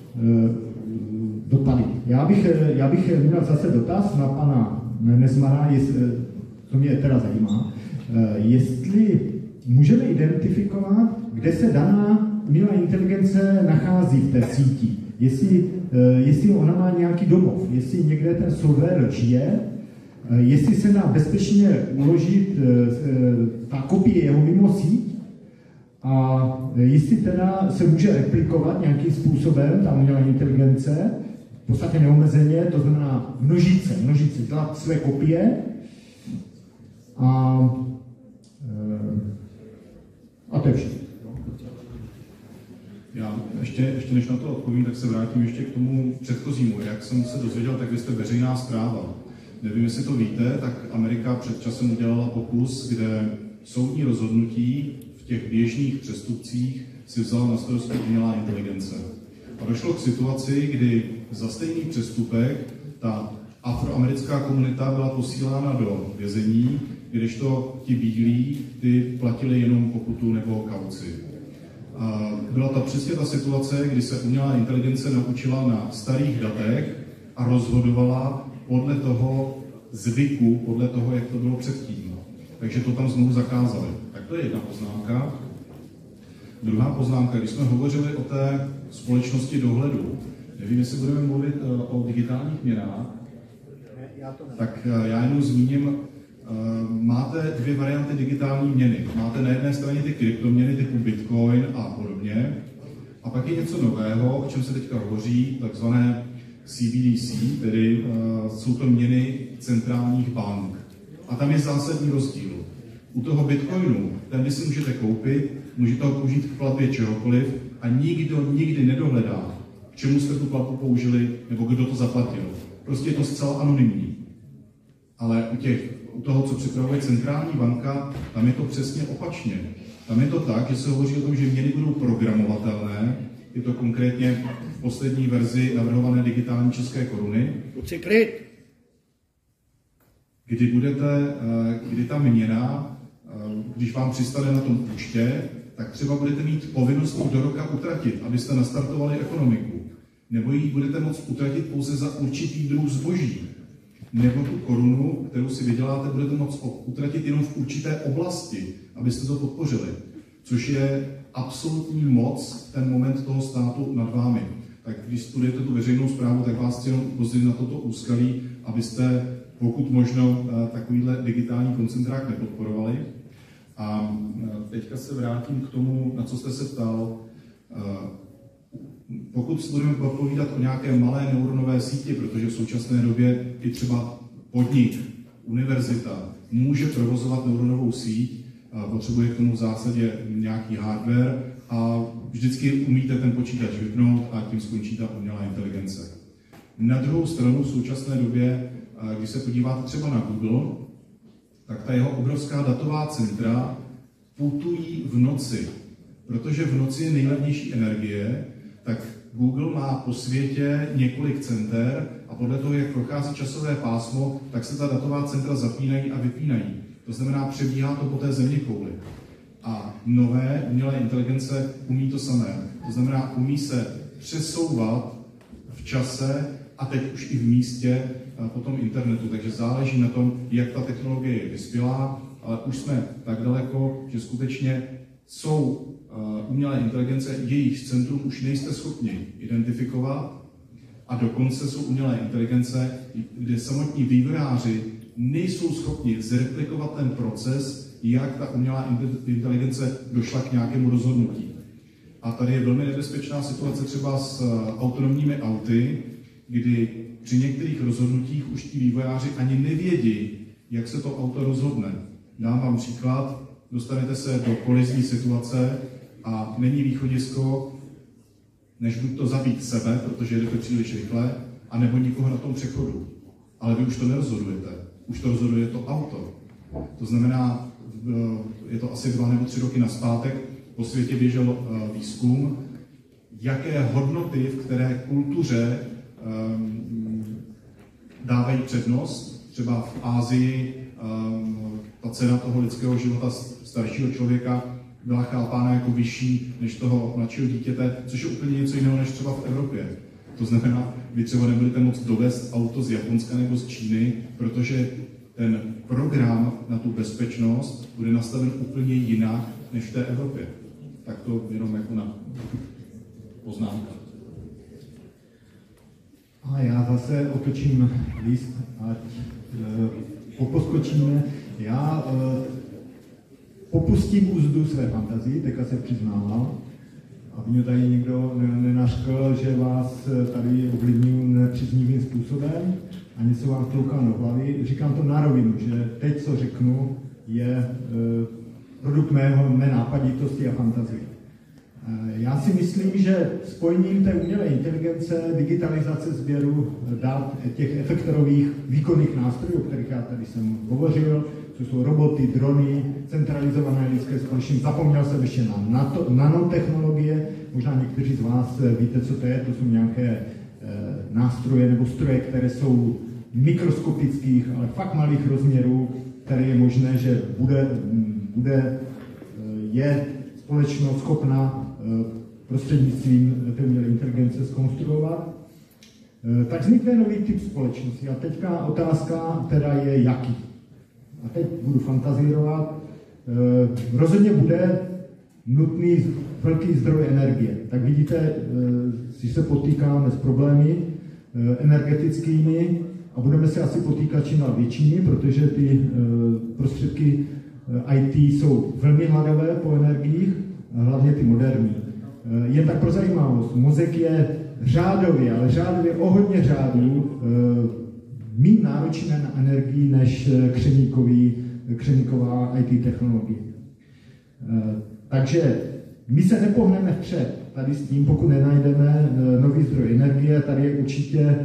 dopady. Já bych měl zase dotaz na pana Nezmara, to mě teda zajímá, jestli můžeme identifikovat, kde se daná umělá inteligence nachází v té síti. Jestli ona má nějaký domov, jestli někde ten software žije, jestli se dá bezpečně uložit ta kopie jeho mimo síť a jestli teda se může replikovat nějakým způsobem ta umělá inteligence, v podstatě neomezeně, to znamená množit se, dělat své kopie a to je všechno. Já ještě než na to odpovím, tak se vrátím ještě k tomu předchozímu. Jak jsem se dozvěděl, tak vy jste veřejná správa. Nevím, jestli to víte, tak Amerika před časem udělala pokus, kde soudní rozhodnutí v těch běžných přestupcích si vzala na starost umělá inteligence. A došlo k situaci, kdy za stejný přestupek ta afroamerická komunita byla posílána do vězení, kdežto ti bílí, ty platili jenom pokutu nebo kauci. A byla to přesně ta situace, kdy se umělá inteligence naučila na starých datech a rozhodovala podle toho zvyku, podle toho, jak to bylo předtím. Takže to tam znovu zakázali. Tak to je jedna poznámka. Druhá poznámka, když jsme hovořili o té společnosti dohledu, nevím, jestli budeme mluvit o digitálních měnách, tak já jenom zmíním, máte dvě varianty digitální měny. Máte na jedné straně ty kryptoměny typu Bitcoin a podobně, a pak je něco nového, o čem se teďka hovoří, takzvané CBDC, tedy jsou to měny centrálních bank. A tam je zásadní rozdíl. U toho Bitcoinu, ten vy si můžete koupit, můžete ho použít k platbě čehokoliv a nikdo nikdy nedohledá, k čemu jste tu platbu použili nebo kdo to zaplatil. Prostě je to zcela anonymní. Ale u těch u toho, co připravuje centrální banka, tam je to přesně opačně. Tam je to tak, že se hovoří o tom, že měny budou programovatelné, je to konkrétně v poslední verzi navrhované digitální české koruny, kdy ta měna, když vám přistane na tom účtě, tak třeba budete mít povinnost do roka utratit, abyste nastartovali ekonomiku. Nebo ji budete moct utratit pouze za určitý druh zboží. Nebo tu korunu, kterou si vyděláte, budete moct utratit jenom v určité oblasti, abyste to podpořili. Což je absolutní moc, ten moment toho státu nad vámi. Tak když studujete tu veřejnou správu, tak vás chci jenom upozornit na toto úskalí, abyste pokud možno takovýhle digitální koncentrák nepodporovali. A teďka se vrátím k tomu, na co jste se ptal. Pokud budeme povídat o nějaké malé neuronové síti, protože v současné době i třeba podnik, univerzita může provozovat neuronovou síť, potřebuje k tomu v zásadě nějaký hardware a vždycky umíte ten počítač vypnout a tím skončí ta umělá inteligence. Na druhou stranu v současné době, když se podíváte třeba na Google, tak ta jeho obrovská datová centra putují v noci. Protože v noci je nejlevnější energie, tak Google má po světě několik center a podle toho, jak prochází časové pásmo, tak se ta datová centra zapínají a vypínají. To znamená, přebíhá to po té zeměkouli. A nové umělé inteligence umí to samé. To znamená, umí se přesouvat v čase a teď už i v místě po tom internetu. Takže záleží na tom, jak ta technologie je vyspělá, ale už jsme tak daleko, že skutečně jsou umělé inteligence, jejich centrum už nejste schopni identifikovat a dokonce jsou umělé inteligence, kde samotní vývojáři nejsou schopni zreplikovat ten proces, jak ta umělá inteligence došla k nějakému rozhodnutí. A tady je velmi nebezpečná situace třeba s autonomními auty, kdy při některých rozhodnutích už ti vývojáři ani nevědí, jak se to auto rozhodne. Dám vám příklad, dostanete se do kolizní situace a není východisko, než buď to zabít sebe, protože jedete příliš rychle, anebo nikoho na tom přechodu. Ale vy už to nerozhodujete, už to rozhoduje to auto. To znamená, je to asi 2 nebo 3 roky nazpátek, po světě běžel výzkum, jaké hodnoty v které kultuře dávají přednost. Třeba v Asii ta cena toho lidského života staršího člověka byla chápána jako vyšší než toho mladšího dítěte, což je úplně něco jiného než třeba v Evropě. To znamená, vy třeba nebudete moct dovést auto z Japonska nebo z Číny, protože ten program na tu bezpečnost bude nastaven úplně jinak než v té Evropě. Tak to jenom jako na poznámka. A já zase otočím list, ať poposkočíme. Já popustím úzdu své fantazii, teďka se přiznávám, aby mě tady někdo nenařkl, že vás tady ovlivňuji nepříznivým způsobem a něco vám tloukám do hlavy. Říkám to na rovinu, že teď, co řeknu, je produkt mé nápaditosti a fantazie. Já si myslím, že spojením té umělé inteligence, digitalizace sběru dat, těch efektorových výkonných nástrojů, o kterých já tady jsem hovořil, co jsou roboty, drony, centralizované lidské společnosti. Zapomněl jsem ještě na nanotechnologie, možná někteří z vás víte, co to je, to jsou nějaké nástroje nebo stroje, které jsou mikroskopických, ale fakt malých rozměrů, které je možné, že je společnost schopna prostřednictvím té umělé inteligence zkonstruovat, tak vznikne nový typ společnosti. A teďka otázka teda je, jaký. A teď budu fantazírovat. Rozhodně bude nutný velký zdroj energie. Tak vidíte, když se potýkáme s problémy energetickými a budeme se asi potýkat čím dál většími, protože ty prostředky IT jsou velmi hladavé po energiích, hlavně ty moderní. Jen tak pro zajímavost, mozek je řádově, ale řádově o hodně řádů méně náročný na energii než křemíková IT technologie. Takže my se nepohneme vpřed tady s tím, pokud nenajdeme nový zdroj energie. Tady je určitě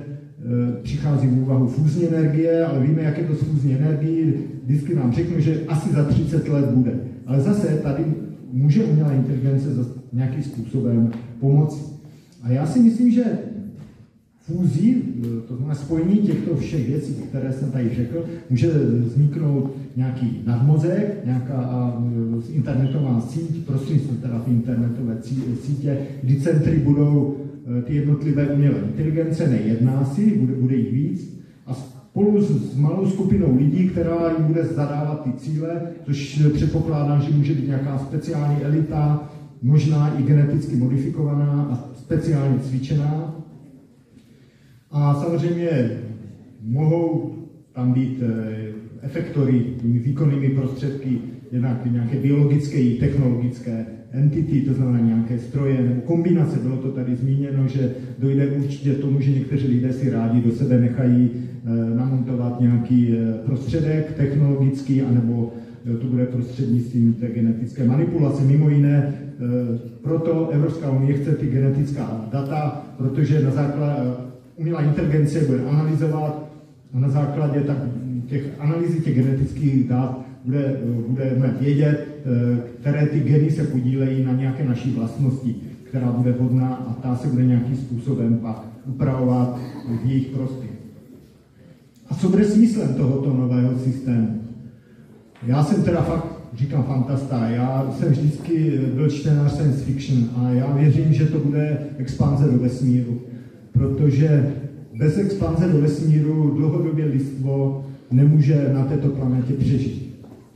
přichází v úvahu fúzní energie, ale víme, jak je to s fúzní energií. Vždycky nám řeknu, že asi za 30 let bude. Ale zase tady může umělá inteligence nějakým způsobem pomoci. A já si myslím, že fúzí, to znamená spojení těchto všech věcí, které jsem tady řekl, může vzniknout nějaký nadmozek, nějaká internetová síť, prostřednictvím teda v internetové sítě, kdy centry budou ty jednotlivé umělé inteligence, ne jedna asi, bude jich víc, a spolu s malou skupinou lidí, která jim bude zadávat ty cíle, což předpokládám, že může být nějaká speciální elita, možná i geneticky modifikovaná a speciálně cvičená. A samozřejmě mohou tam být efektory výkonnými prostředky, jednak nějaké biologické i technologické entity, to znamená nějaké stroje nebo kombinace. Bylo to tady zmíněno, že dojde určitě tomu, že někteří lidé si rádi do sebe nechají namontovat nějaký prostředek technologický, anebo to bude prostřednictvím té genetické manipulace. Mimo jiné, proto Evropská unie chce ty genetická data, protože na základě umělá inteligence bude analyzovat a na základě těch analýzy těch genetických dat budeme vědět, které ty geny se podílejí na nějaké naší vlastnosti, která bude vhodná a ta se bude nějakým způsobem pak upravovat v jejich prospěch. A co bude smyslem tohoto nového systému? Já jsem teda fakt, říkám, fantasta. Já jsem vždycky byl čtenář science fiction a já věřím, že to bude expanze do vesmíru. Protože bez expanze do vesmíru dlouhodobě lidstvo nemůže na této planetě přežít.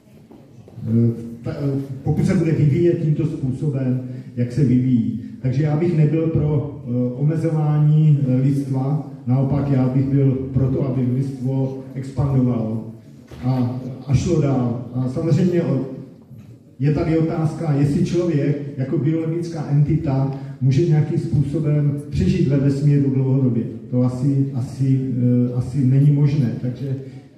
Pokud se bude vyvíjet tímto způsobem, jak se vyvíjí. Takže já bych nebyl pro omezování lidstva, naopak já bych byl pro to, aby lidstvo expandovalo a šlo dál. A samozřejmě je tady otázka, jestli člověk jako biologická entita může nějakým způsobem přežít ve vesmíru dlouhodobě. To asi není možné. Takže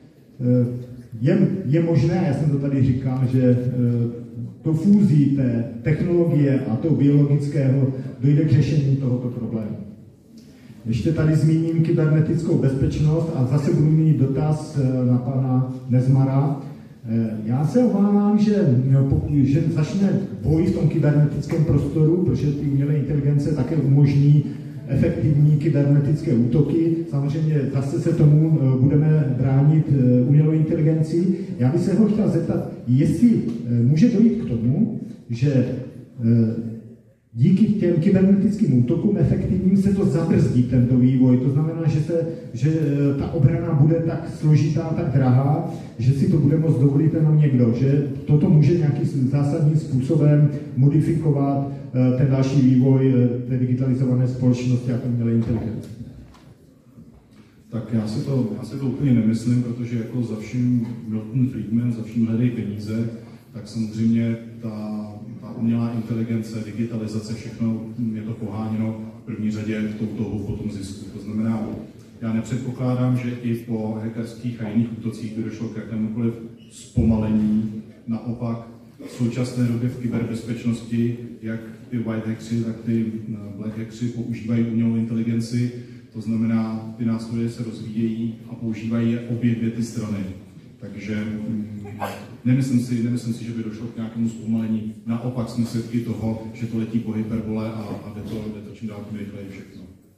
je možné, já jsem to tady říkal, že to fúzí té technologie a toho biologického dojde k řešení tohoto problému. Ještě tady zmíním kybernetickou bezpečnost a zase budu mít dotaz na pana Nezmara. Já se obávám, že začne boj v tom kybernetickém prostoru, protože ty umělé inteligence také umožní efektivní kybernetické útoky. Samozřejmě zase se tomu budeme bránit umělou inteligenci. Já bych se ho chtěl zeptat, jestli může dojít k tomu, že díky těm kybernetickým útokům efektivním se to zabrzdí, tento vývoj. To znamená, že ta obrana bude tak složitá, tak drahá, že si to bude moct dovolit jenom někdo, že toto může nějakým zásadním způsobem modifikovat ten další vývoj té digitalizované společnosti a té umělé inteligence. Tak já si to úplně nemyslím, protože jako za vším Milton Friedman, za vším hledej peníze, tak samozřejmě ta umělá inteligence, digitalizace, všechno je to poháněno v první řadě tou touhou po tom zisku. To znamená, já nepředpokládám, že i po hackerských a jiných útocích by došlo k jakémukoliv zpomalení. Naopak v současné době v kyberbezpečnosti, jak ty white hackři, tak ty black hackři používají umělou inteligenci. To znamená, ty nástroje se rozvíjejí a používají je obě dvě ty strany. Takže nemyslím si, že by došlo k nějakému zpomalení. Naopak jsme svědky toho, že to letí po hyperbole a jde to čím dál tím rychleji všechno.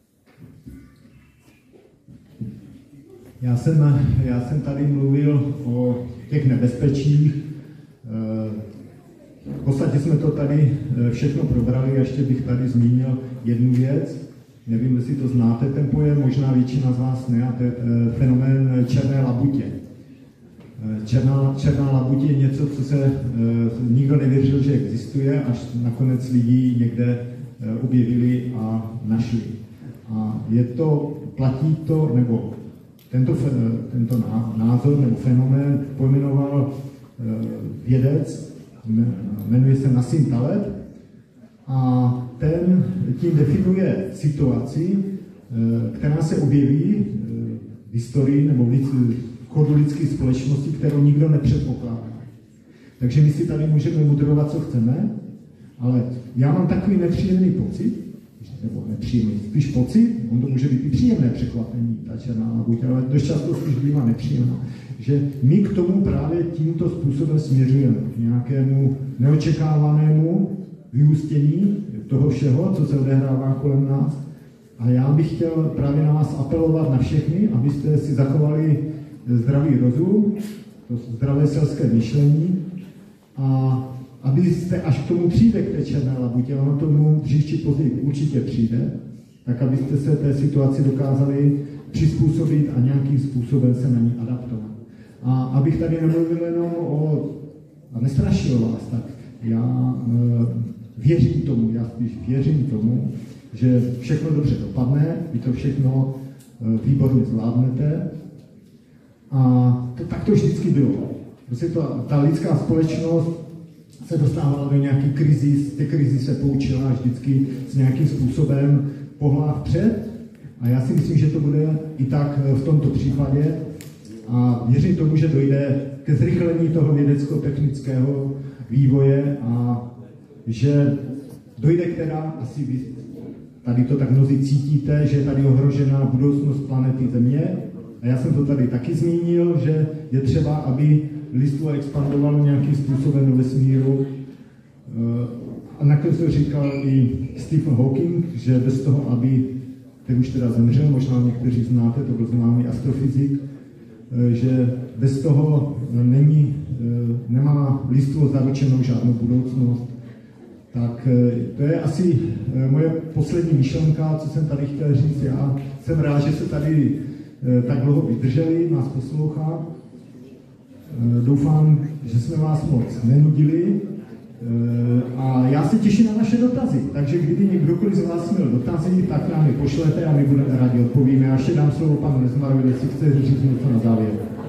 Já jsem tady mluvil o těch nebezpečích. V podstatě jsme to tady všechno probrali, ještě bych tady zmínil jednu věc. Nevím, jestli to znáte, ten pojem, možná většina z vás ne, a to je fenomén černé labutě. Černá labuť je něco, co se nikdo nevěřil, že existuje, až nakonec lidi někde objevili a našli. A platí to, nebo tento názor nebo fenomén pojmenoval vědec, jmenuje se Nassim Taleb, a ten tím definuje situaci, která se objeví v historii nebo v chodu lidské společnosti, kterou nikdo nepředpokládá. Takže my si tady můžeme mudrovat, co chceme, ale já mám takový nepříjemný pocit, nebo nepříjemný, spíš pocit, on to může být i příjemné překvapení, ta černá labuť, ale dost často spíš bývá nepříjemná, že my k tomu právě tímto způsobem směřujeme, k nějakému neočekávanému vyústění toho všeho, co se odehrává kolem nás. A já bych chtěl právě na vás apelovat na všechny, abyste si zachovali zdravý rozum, to zdravé selské myšlení a abyste, až k tomu přijde k té černé labuti, a ono tomu dřív či později určitě přijde, tak abyste se té situaci dokázali přizpůsobit a nějakým způsobem se na ní adaptovat. A abych tady nemluvil jenom a nestrašil vás, tak já věřím tomu, že všechno dobře dopadne, vy to všechno výborně zvládnete. A tak to vždycky bylo. Prostě ta lidská společnost se dostávala do nějaké krizi, z té krizi se poučila vždycky s nějakým způsobem pohla vpřed. A já si myslím, že to bude i tak v tomto případě. A věřím tomu, že dojde ke zrychlení toho vědecko-technického vývoje a že dojde k teda, asi vy tady to tak mnozí cítíte, že je tady ohrožená budoucnost planety Země. A já jsem to tady taky zmínil, že je třeba, aby lidstvo expandovalo nějakým způsobem do vesmíru. A na to se říkal i Stephen Hawking, že bez toho, aby, ten už teda zemřel, možná někteří znáte, to byl známý astrofyzik, že bez toho nemá lidstvo zaručenou žádnou budoucnost. Tak to je asi moje poslední myšlenka, co jsem tady chtěl říct. Já jsem rád, že se tady tak dlouho vydrželi, nás poslouchá. Doufám, že jsme vás moc nenudili a já se těším na vaše dotazy. Takže kdyby někdokoliv z vás měl dotazy, tak nám je pošlete a my budeme rádi odpovíme. Já ještě dám slovo panu Nezmarovi, jestli chce říct něco na závěr.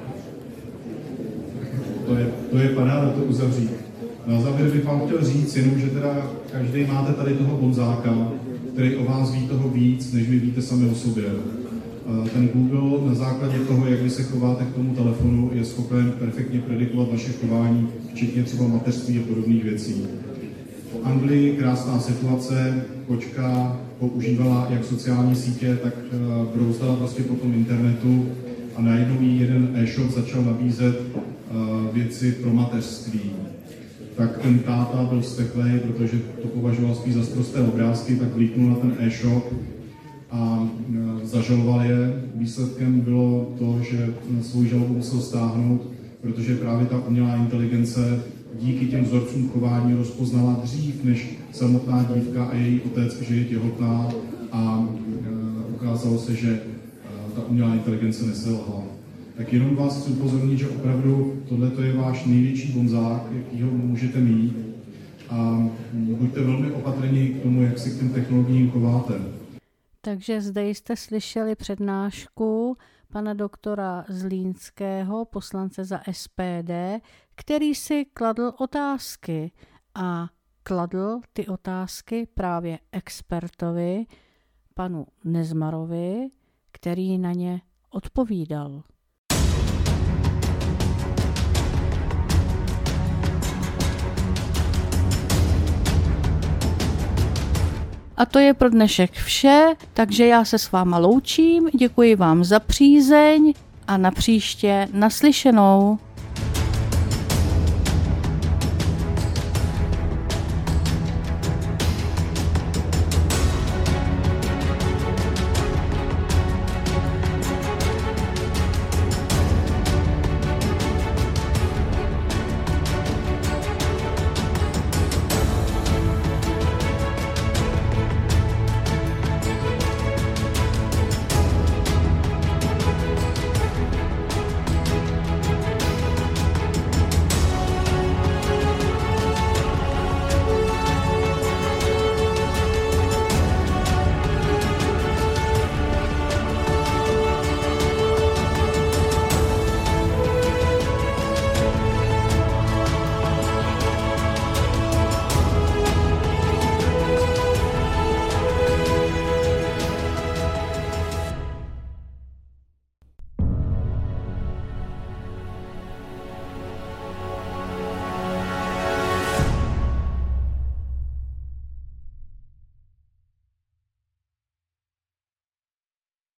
To je paráda to uzavřít. Na závěr bych vám chtěl říct jenom, že teda každý máte tady toho bonzáka, který o vás ví toho víc, než vy víte sami o sobě. Ten Google na základě toho, jak vy se chováte k tomu telefonu, je schopen perfektně predikovat vaše chování, včetně třeba mateřství a podobných věcí. V Anglii krásná situace, kočka používala jak sociální sítě, tak brouzdala prostě po tom internetu a najednou jí jeden e-shop začal nabízet věci pro mateřství. Tak ten táta byl vzteklej, protože to považoval spíš za sprosté obrázky, tak vlítnul na ten e-shop a zažaloval je. Výsledkem bylo to, že svou žalobu musel stáhnout, protože právě ta umělá inteligence díky těm vzorcům chování rozpoznala dřív než samotná dívka a její otec, že je těhotná a ukázalo se, že ta umělá inteligence neselhala. Tak jenom vás chci upozornit, že opravdu tohle je váš největší bonzák, jakýho můžete mít a buďte velmi opatrní k tomu, jak si k těm technologiím chováte. Takže zde jste slyšeli přednášku pana doktora Zlínského, poslance za SPD, který si kladl otázky a kladl ty otázky právě expertovi, panu Nezmarovi, který na ně odpovídal. A to je pro dnešek vše, takže já se s váma loučím, děkuji vám za přízeň a na příště naslyšenou.